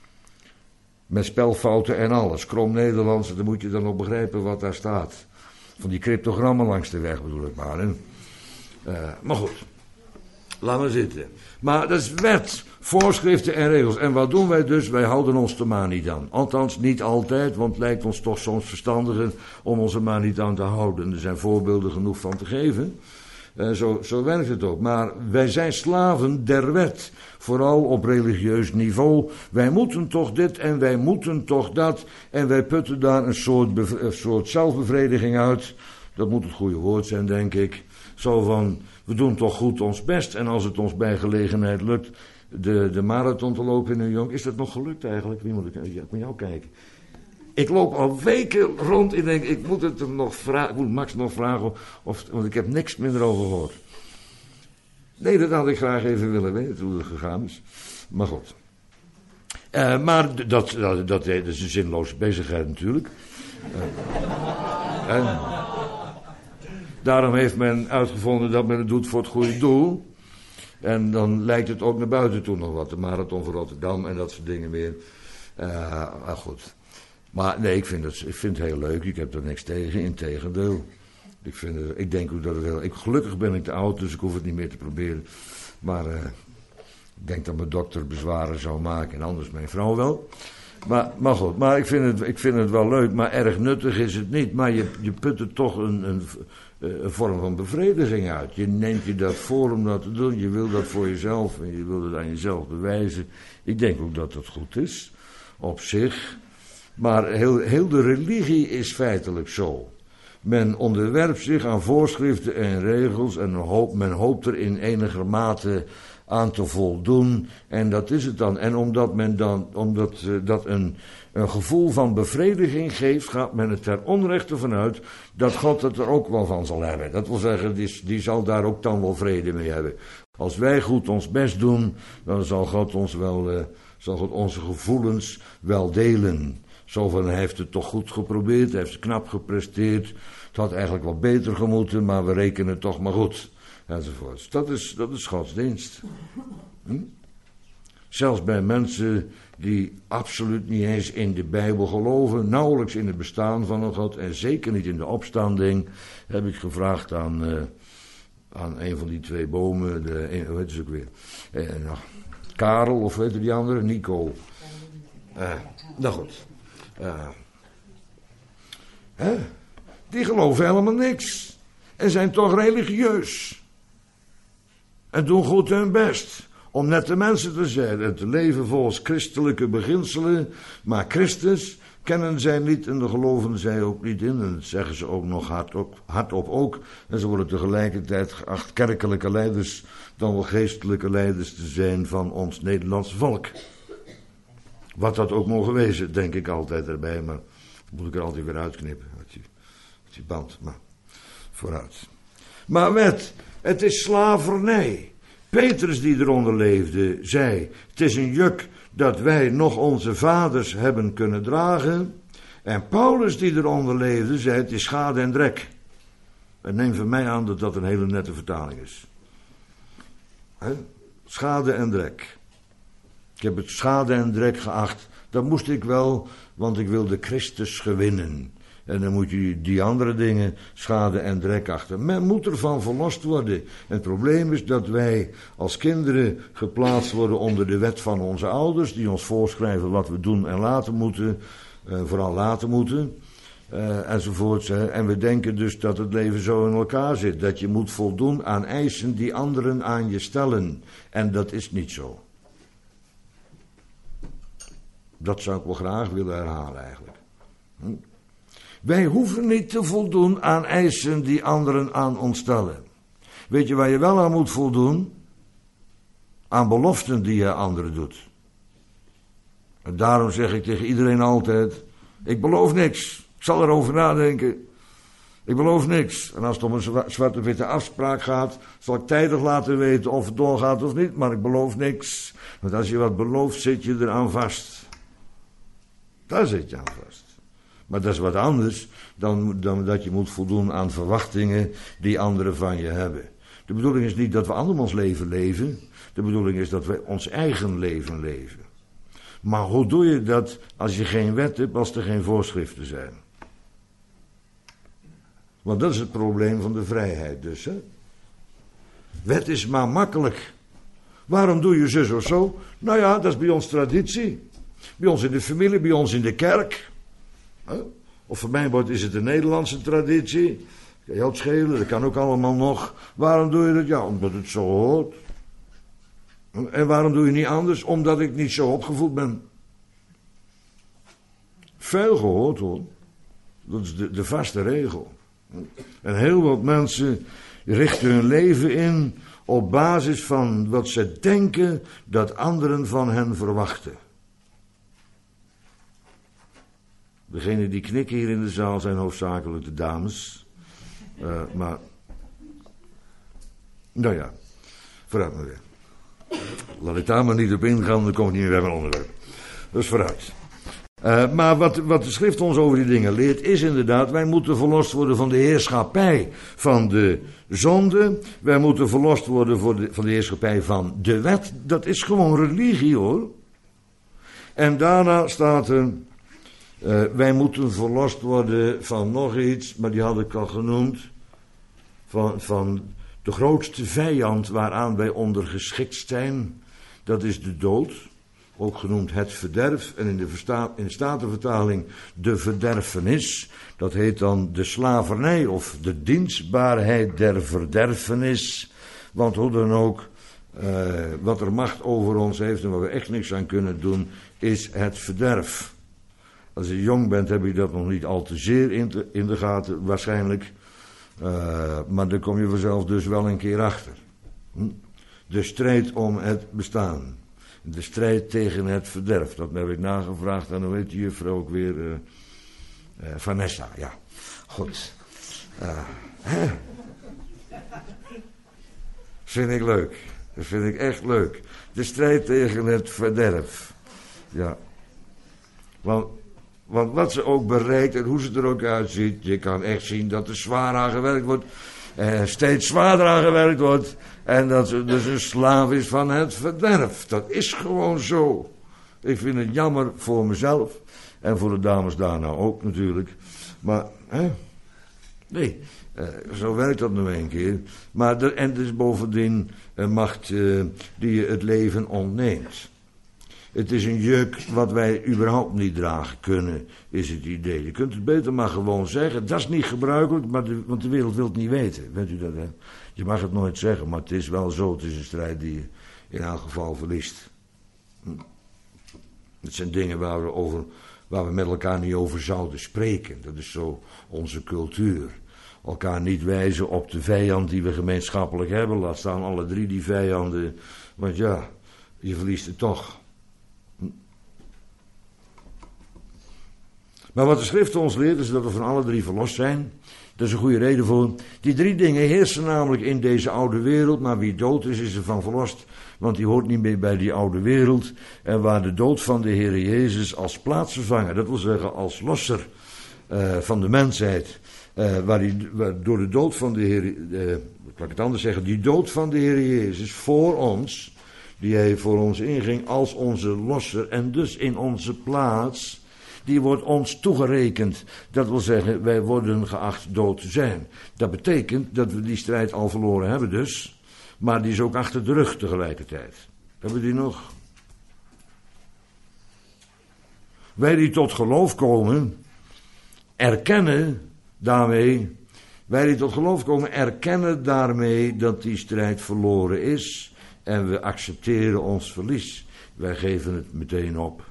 Met spelfouten en alles. Krom Nederlands, dan moet je dan nog begrijpen wat daar staat. Van die cryptogrammen langs de weg bedoel ik maar. Hè? Uh, maar goed. Laat maar zitten. Maar dat is wet, voorschriften en regels. En wat doen wij dus? Wij houden ons er maar niet aan. Althans niet altijd, want het lijkt ons toch soms verstandiger om ons er maar niet aan te houden. Er zijn voorbeelden genoeg van te geven. Uh, zo, zo werkt het ook. Maar wij zijn slaven der wet. Vooral op religieus niveau. Wij moeten toch dit en wij moeten toch dat. En wij putten daar een soort, bev- een soort zelfbevrediging uit. Dat moet het goede woord zijn, denk ik. Zo van, we doen toch goed ons best. En als het ons bij gelegenheid lukt de, de marathon te lopen in New York. Is dat nog gelukt eigenlijk? Wie moet ik, ja, ik moet jou kijken. Ik loop al weken rond en denk, ik moet het hem nog vragen, ik moet Max nog vragen, of, want ik heb niks meer erover gehoord. Nee, dat had ik graag even willen weten hoe het gegaan is. Maar goed. Uh, maar dat, dat, dat, dat is een zinloze bezigheid natuurlijk. Uh, en daarom heeft men uitgevonden dat men het doet voor het goede doel. En dan lijkt het ook naar buiten toe nog wat. De marathon voor Rotterdam en dat soort dingen meer. Uh, maar goed. Maar nee, ik vind, het, ik vind het heel leuk. Ik heb er niks tegen, integendeel. Ik, vind het, ik denk ook dat het heel... Ik, gelukkig ben ik te oud, dus ik hoef het niet meer te proberen. Maar uh, ik denk dat mijn dokter bezwaren zou maken en anders mijn vrouw wel. Maar, maar goed, maar ik vind, het, ik vind het wel leuk, maar erg nuttig is het niet. Maar je, je put er toch een, een, een vorm van bevrediging uit. Je neemt je dat voor om dat te doen. Je wil dat voor jezelf en je wil het aan jezelf bewijzen. Ik denk ook dat dat goed is, op zich. Maar heel, heel de religie is feitelijk zo. Men onderwerpt zich aan voorschriften en regels en hoop, men hoopt er in enige mate aan te voldoen. En dat is het dan. En omdat men dan, omdat uh, dat een, een gevoel van bevrediging geeft, gaat men er ter onrechte vanuit dat God het er ook wel van zal hebben. Dat wil zeggen, die, die zal daar ook dan wel vrede mee hebben. Als wij goed ons best doen, dan zal God ons wel, uh, zal God onze gevoelens wel delen. Zo van, hij heeft het toch goed geprobeerd, hij heeft het knap gepresteerd. Het had eigenlijk wel beter gemoeten, maar we rekenen het toch maar goed. Enzovoorts. Dat is, dat is godsdienst. Hm? Zelfs bij mensen die absoluut niet eens in de Bijbel geloven, nauwelijks in het bestaan van een God en zeker niet in de opstanding, heb ik gevraagd aan, uh, aan een van die twee bomen, de, een, hoe heet ze ook weer? Eh, nou, Karel, of weet je die andere? Nico. Uh, nou goed. Uh, hè? Die geloven helemaal niks. En zijn toch religieus. En doen goed hun best. Om nette mensen te zijn en te leven volgens christelijke beginselen. Maar Christus kennen zij niet en daar geloven zij ook niet in. En dat zeggen ze ook nog hardop, hardop ook. En ze worden tegelijkertijd geacht kerkelijke leiders dan wel geestelijke leiders te zijn van ons Nederlandse volk. Wat dat ook mogen wezen, denk ik altijd erbij. Maar moet ik er altijd weer uitknippen. Uit die, uit die band. Maar vooruit. Maar wet, het is slavernij. Petrus die eronder leefde, zei, het is een juk dat wij nog onze vaders hebben kunnen dragen. En Paulus die eronder leefde, zei, het is schade en drek. En neem van mij aan dat dat een hele nette vertaling is. He? Schade en drek. Ik heb het schade en drek geacht. Dat moest ik wel, want ik wilde Christus gewinnen. En dan moet je die andere dingen, schade en drek achter. Men moet ervan verlost worden. En het probleem is dat wij als kinderen geplaatst worden onder de wet van onze ouders, die ons voorschrijven wat we doen en laten moeten, uh, vooral laten moeten, uh, enzovoorts. Hè. En we denken dus dat het leven zo in elkaar zit, dat je moet voldoen aan eisen die anderen aan je stellen. En dat is niet zo. Dat zou ik wel graag willen herhalen eigenlijk. Hm? Wij hoeven niet te voldoen aan eisen die anderen aan ons stellen. Weet je waar je wel aan moet voldoen? Aan beloften die je anderen doet. En daarom zeg ik tegen iedereen altijd, ik beloof niks. Ik zal erover nadenken. Ik beloof niks. En als het om een zwarte-witte afspraak gaat, zal ik tijdig laten weten of het doorgaat of niet. Maar ik beloof niks. Want als je wat belooft, zit je eraan vast. Daar zit je aan vast. Maar dat is wat anders dan, dan dat je moet voldoen aan verwachtingen die anderen van je hebben. De bedoeling is niet dat we andermans leven leven. De bedoeling is dat we ons eigen leven leven. Maar hoe doe je dat als je geen wet hebt, als er geen voorschriften zijn? Want dat is het probleem van de vrijheid dus. Hè? Wet is maar makkelijk. Waarom doe je zus of zo? Nou ja, dat is bij ons traditie. Bij ons in de familie, bij ons in de kerk. Of voor mij wordt is het een Nederlandse traditie. Kan je ook schelen, dat kan ook allemaal nog. Waarom doe je dat? Ja, omdat het zo hoort. En waarom doe je niet anders? Omdat ik niet zo opgevoed ben. Veel gehoord hoor. Dat is de, de vaste regel. En heel wat mensen richten hun leven in op basis van wat ze denken dat anderen van hen verwachten. Degenen die knikken hier in de zaal zijn hoofdzakelijk de dames. Uh, maar, nou ja, vooruit maar weer. Laat ik daar maar niet op ingaan, dan kom ik niet meer bij mijn onderwerp. Dus vooruit. Uh, maar wat, wat de schrift ons over die dingen leert, is inderdaad, wij moeten verlost worden van de heerschappij van de zonde. Wij moeten verlost worden voor de, van de heerschappij van de wet. Dat is gewoon religie hoor. En daarna staat er, uh, wij moeten verlost worden van nog iets, maar die had ik al genoemd. Van, van de grootste vijand waaraan wij ondergeschikt zijn, dat is de dood. Ook genoemd het verderf en in de, versta- in de Statenvertaling de verderfenis. Dat heet dan de slavernij of de dienstbaarheid der verderfenis. Want hoe dan ook, uh, wat er macht over ons heeft en waar we echt niks aan kunnen doen, is het verderf. Als je jong bent heb je dat nog niet al te zeer in, te, in de gaten waarschijnlijk. Uh, maar dan kom je vanzelf dus wel een keer achter. Hm? De strijd om het bestaan. De strijd tegen het verderf. Dat heb ik nagevraagd en dan weet die juffrouw ook weer. Uh, uh, Vanessa, ja. Goed. Uh, hè? Vind ik leuk. Dat vind ik echt leuk. De strijd tegen het verderf. Ja. Want, want wat ze ook bereikt en hoe ze er ook uitziet. Je kan echt zien dat er zwaar aan gewerkt wordt. Uh, steeds zwaarder aan gewerkt wordt. En dat ze dus een slaaf is van het verderf. Dat is gewoon zo. Ik vind het jammer voor mezelf. En voor de dames daarna ook natuurlijk. Maar, hè? Nee, uh, zo werkt dat nu een keer. Maar er, en het is bovendien een macht uh, die je het leven ontneemt. Het is een juk wat wij überhaupt niet dragen kunnen, is het idee. Je kunt het beter maar gewoon zeggen. Dat is niet gebruikelijk, maar de, want de wereld wil het niet weten. Weet u dat, hè? Je mag het nooit zeggen, maar het is wel zo. Het is een strijd die je in elk geval verliest. Het zijn dingen waar we, over, waar we met elkaar niet over zouden spreken. Dat is zo onze cultuur. Elkaar niet wijzen op de vijand die we gemeenschappelijk hebben. Laat staan alle drie die vijanden. Want ja, je verliest het toch. Maar wat de schrift ons leert is dat we van alle drie verlost zijn. Dat is een goede reden voor. Die drie dingen heersen namelijk in deze oude wereld. Maar wie dood is, is er van verlost. Want die hoort niet meer bij die oude wereld. En waar de dood van de Heer Jezus als plaatsvervanger, dat wil zeggen als losser uh, van de mensheid. Uh, waar die, waar door de dood van de Heer, uh, laat ik het anders zeggen, die dood van de Heer Jezus voor ons, die hij voor ons inging als onze losser en dus in onze plaats. die wordt ons toegerekend. Dat wil zeggen, wij worden geacht dood te zijn. Dat betekent dat we die strijd al verloren hebben dus, maar die is ook achter de rug tegelijkertijd. Hebben we die nog? Wij die tot geloof komen, erkennen daarmee, wij die tot geloof komen, erkennen daarmee dat die strijd verloren is en we accepteren ons verlies. Wij geven het meteen op.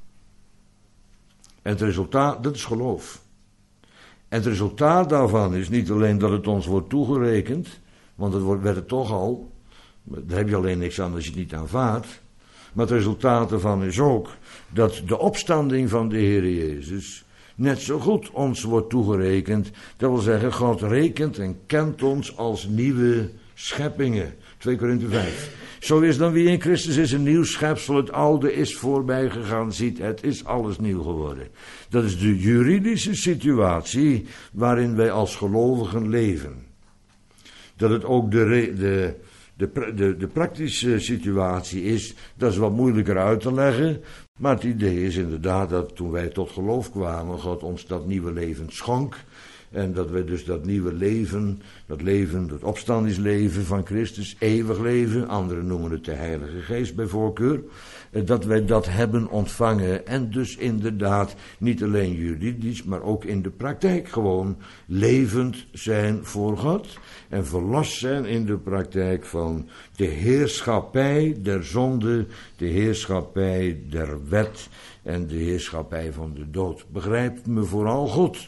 En het resultaat, dat is geloof. En het resultaat daarvan is niet alleen dat het ons wordt toegerekend, want het wordt, werd het toch al, daar heb je alleen niks aan als je het niet aanvaardt. Maar het resultaat ervan is ook dat de opstanding van de Heer Jezus net zo goed ons wordt toegerekend. Dat wil zeggen, God rekent en kent ons als nieuwe scheppingen. twee Korinthe vijf. Zo is dan wie in Christus is een nieuw schepsel. Het oude is voorbij gegaan. Ziet, het is alles nieuw geworden. Dat is de juridische situatie waarin wij als gelovigen leven. Dat het ook de, de, de, de, de praktische situatie is, dat is wat moeilijker uit te leggen. Maar het idee is inderdaad dat toen wij tot geloof kwamen, God ons dat nieuwe leven schonk. En dat wij dus dat nieuwe leven, dat leven, dat opstandingsleven van Christus, eeuwig leven, anderen noemen het de Heilige Geest bij voorkeur, dat wij dat hebben ontvangen en dus inderdaad niet alleen juridisch, maar ook in de praktijk gewoon levend zijn voor God en verlost zijn in de praktijk van de heerschappij der zonde, de heerschappij der wet en de heerschappij van de dood. Begrijpt me vooral goed.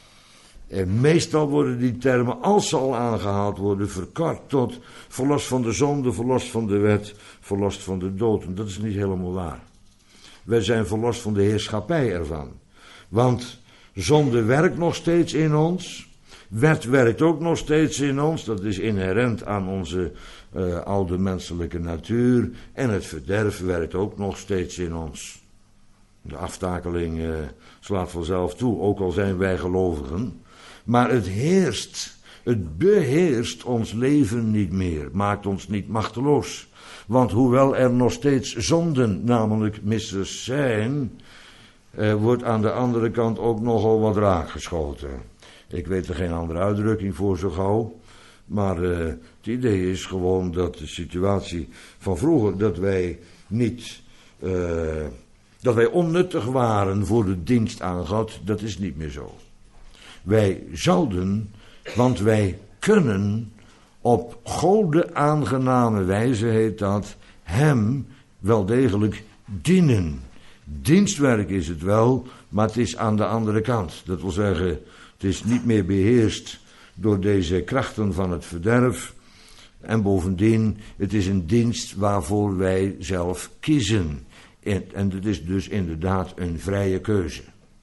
En meestal worden die termen, als ze al aangehaald worden, verkort tot verlost van de zonde, verlost van de wet, verlost van de dood. En dat is niet helemaal waar. Wij zijn verlost van de heerschappij ervan. Want zonde werkt nog steeds in ons. Wet werkt ook nog steeds in ons. Dat is inherent aan onze uh, oude menselijke natuur. En het verderf werkt ook nog steeds in ons. De aftakeling uh, slaat vanzelf toe, ook al zijn wij gelovigen. Maar het heerst, het beheerst ons leven niet meer, maakt ons niet machteloos. Want hoewel er nog steeds zonden, namelijk missers zijn, eh, wordt aan de andere kant ook nogal wat raakgeschoten. Ik weet er geen andere uitdrukking voor zo gauw. Maar uh, het idee is gewoon dat de situatie van vroeger, dat wij niet, uh, dat wij onnuttig waren voor de dienst aan God, dat is niet meer zo. Wij zouden, want wij kunnen op Gode aangename wijze, heet dat, hem wel degelijk dienen. Dienstwerk is het wel, maar het is aan de andere kant. Dat wil zeggen, het is niet meer beheerst door deze krachten van het verderf. En bovendien, het is een dienst waarvoor wij zelf kiezen. En, en het is dus inderdaad een vrije keuze.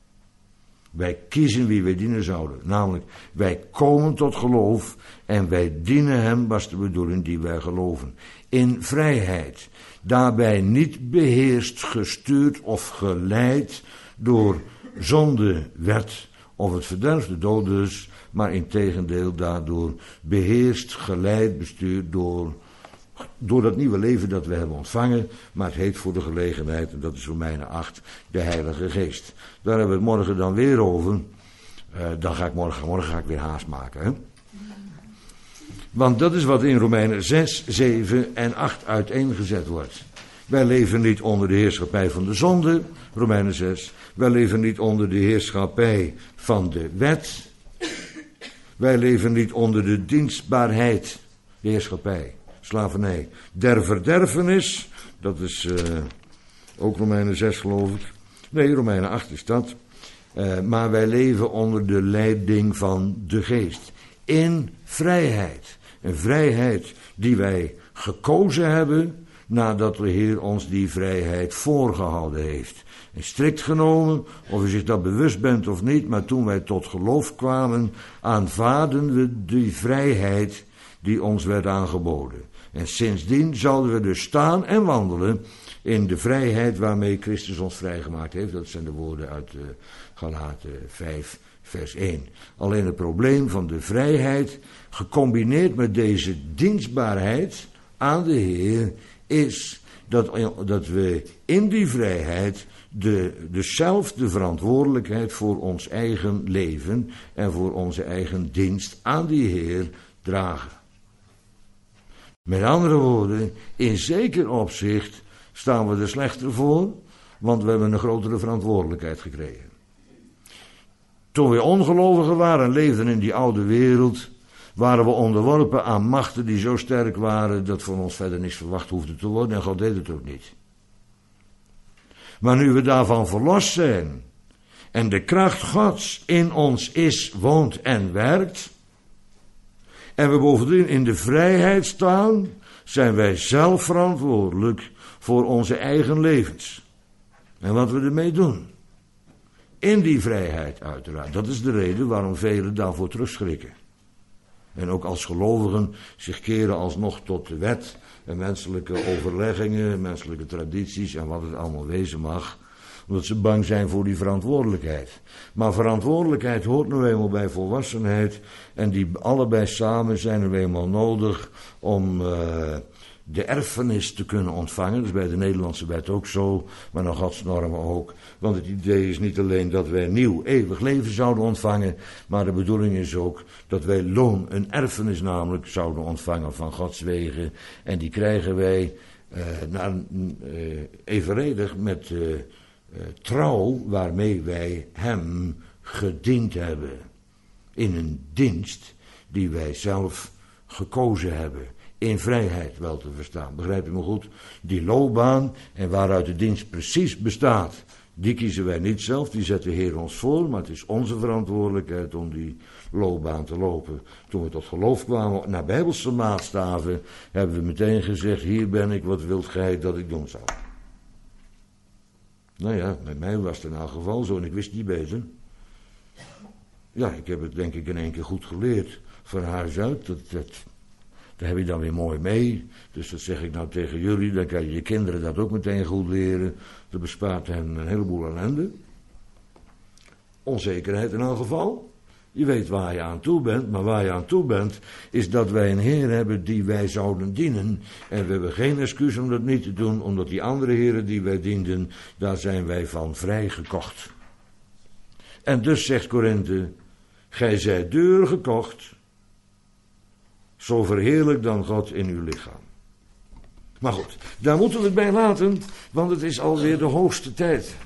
Wij kiezen wie wij dienen zouden. Namelijk, wij komen tot geloof en wij dienen hem, was de bedoeling die wij geloven. In vrijheid. Daarbij niet beheerst, gestuurd of geleid door zonde, wet of het verderf, de dood dus, maar integendeel daardoor beheerst, geleid, bestuurd door, door dat nieuwe leven dat we hebben ontvangen. Maar het heet voor de gelegenheid, en dat is Romeinen acht, de Heilige Geest. Daar hebben we het morgen dan weer over. Uh, dan ga ik morgen, morgen ga ik weer haast maken. Hè? Want dat is wat in Romeinen zes, zeven en acht uiteengezet wordt. Wij leven niet onder de heerschappij van de zonde, Romeinen zes. Wij leven niet onder de heerschappij van de wet. Wij leven niet onder de dienstbaarheid, de heerschappij, slavernij. Der verderfenis, dat is uh, ook Romeinen zes geloof ik. Nee, Romeinen acht is dat. Uh, maar wij leven onder de leiding van de geest. In vrijheid. Een vrijheid die wij gekozen hebben nadat de Heer ons die vrijheid voorgehouden heeft. En strikt genomen, of u zich dat bewust bent of niet, maar toen wij tot geloof kwamen, aanvaarden we die vrijheid die ons werd aangeboden. En sindsdien zouden we dus staan en wandelen in de vrijheid waarmee Christus ons vrijgemaakt heeft. Dat zijn de woorden uit uh, Galaten vijf, vers één. Alleen het probleem van de vrijheid, gecombineerd met deze dienstbaarheid aan de Heer, is dat, dat we in die vrijheid de, dezelfde verantwoordelijkheid voor ons eigen leven en voor onze eigen dienst aan die Heer dragen. Met andere woorden, in zeker opzicht staan we er slechter voor, want we hebben een grotere verantwoordelijkheid gekregen. Toen we ongelovigen waren en leefden in die oude wereld, waren we onderworpen aan machten die zo sterk waren dat van ons verder niks verwacht hoefde te worden en God deed het ook niet. Maar nu we daarvan verlost zijn en de kracht Gods in ons is, woont en werkt, en we bovendien in de vrijheid staan, zijn wij zelf verantwoordelijk voor onze eigen levens. En wat we ermee doen. In die vrijheid uiteraard. Dat is de reden waarom velen daarvoor terugschrikken. En ook als gelovigen zich keren alsnog tot de wet en menselijke overleggingen, menselijke tradities en wat het allemaal wezen mag. Omdat ze bang zijn voor die verantwoordelijkheid. Maar verantwoordelijkheid hoort nu eenmaal bij volwassenheid. En die allebei samen zijn er eenmaal nodig om uh, de erfenis te kunnen ontvangen. Dat is bij de Nederlandse wet ook zo, maar naar Gods normen ook. Want het idee is niet alleen dat wij nieuw eeuwig leven zouden ontvangen, maar de bedoeling is ook dat wij loon, een erfenis namelijk, zouden ontvangen van Gods wegen. En die krijgen wij uh, naar, uh, evenredig met uh, uh, trouw waarmee wij hem gediend hebben. In een dienst die wij zelf gekozen hebben. In vrijheid wel te verstaan, begrijp je me goed? Die loopbaan en waaruit de dienst precies bestaat, die kiezen wij niet zelf, die zet de Heer ons voor, maar het is onze verantwoordelijkheid om die loopbaan te lopen. Toen we tot geloof kwamen, naar Bijbelse maatstaven, hebben we meteen gezegd, hier ben ik, wat wilt gij dat ik doen zou? Nou ja, met mij was het in elk geval zo en ik wist niet beter. Ja, ik heb het denk ik in één keer goed geleerd, van huis uit, dat... dat Daar heb je dan weer mooi mee. Dus dat zeg ik nou tegen jullie. Dan kan je je kinderen dat ook meteen goed leren. Dat bespaart hen een heleboel ellende. Onzekerheid in elk geval. Je weet waar je aan toe bent. Maar waar je aan toe bent is dat wij een Heer hebben die wij zouden dienen. En we hebben geen excuus om dat niet te doen. Omdat die andere heren die wij dienden, daar zijn wij van vrijgekocht. En dus zegt Korinthe, gij zijt duur gekocht. Zo verheerlijk dan God in uw lichaam. Maar goed, daar moeten we het bij laten, want het is alweer de hoogste tijd.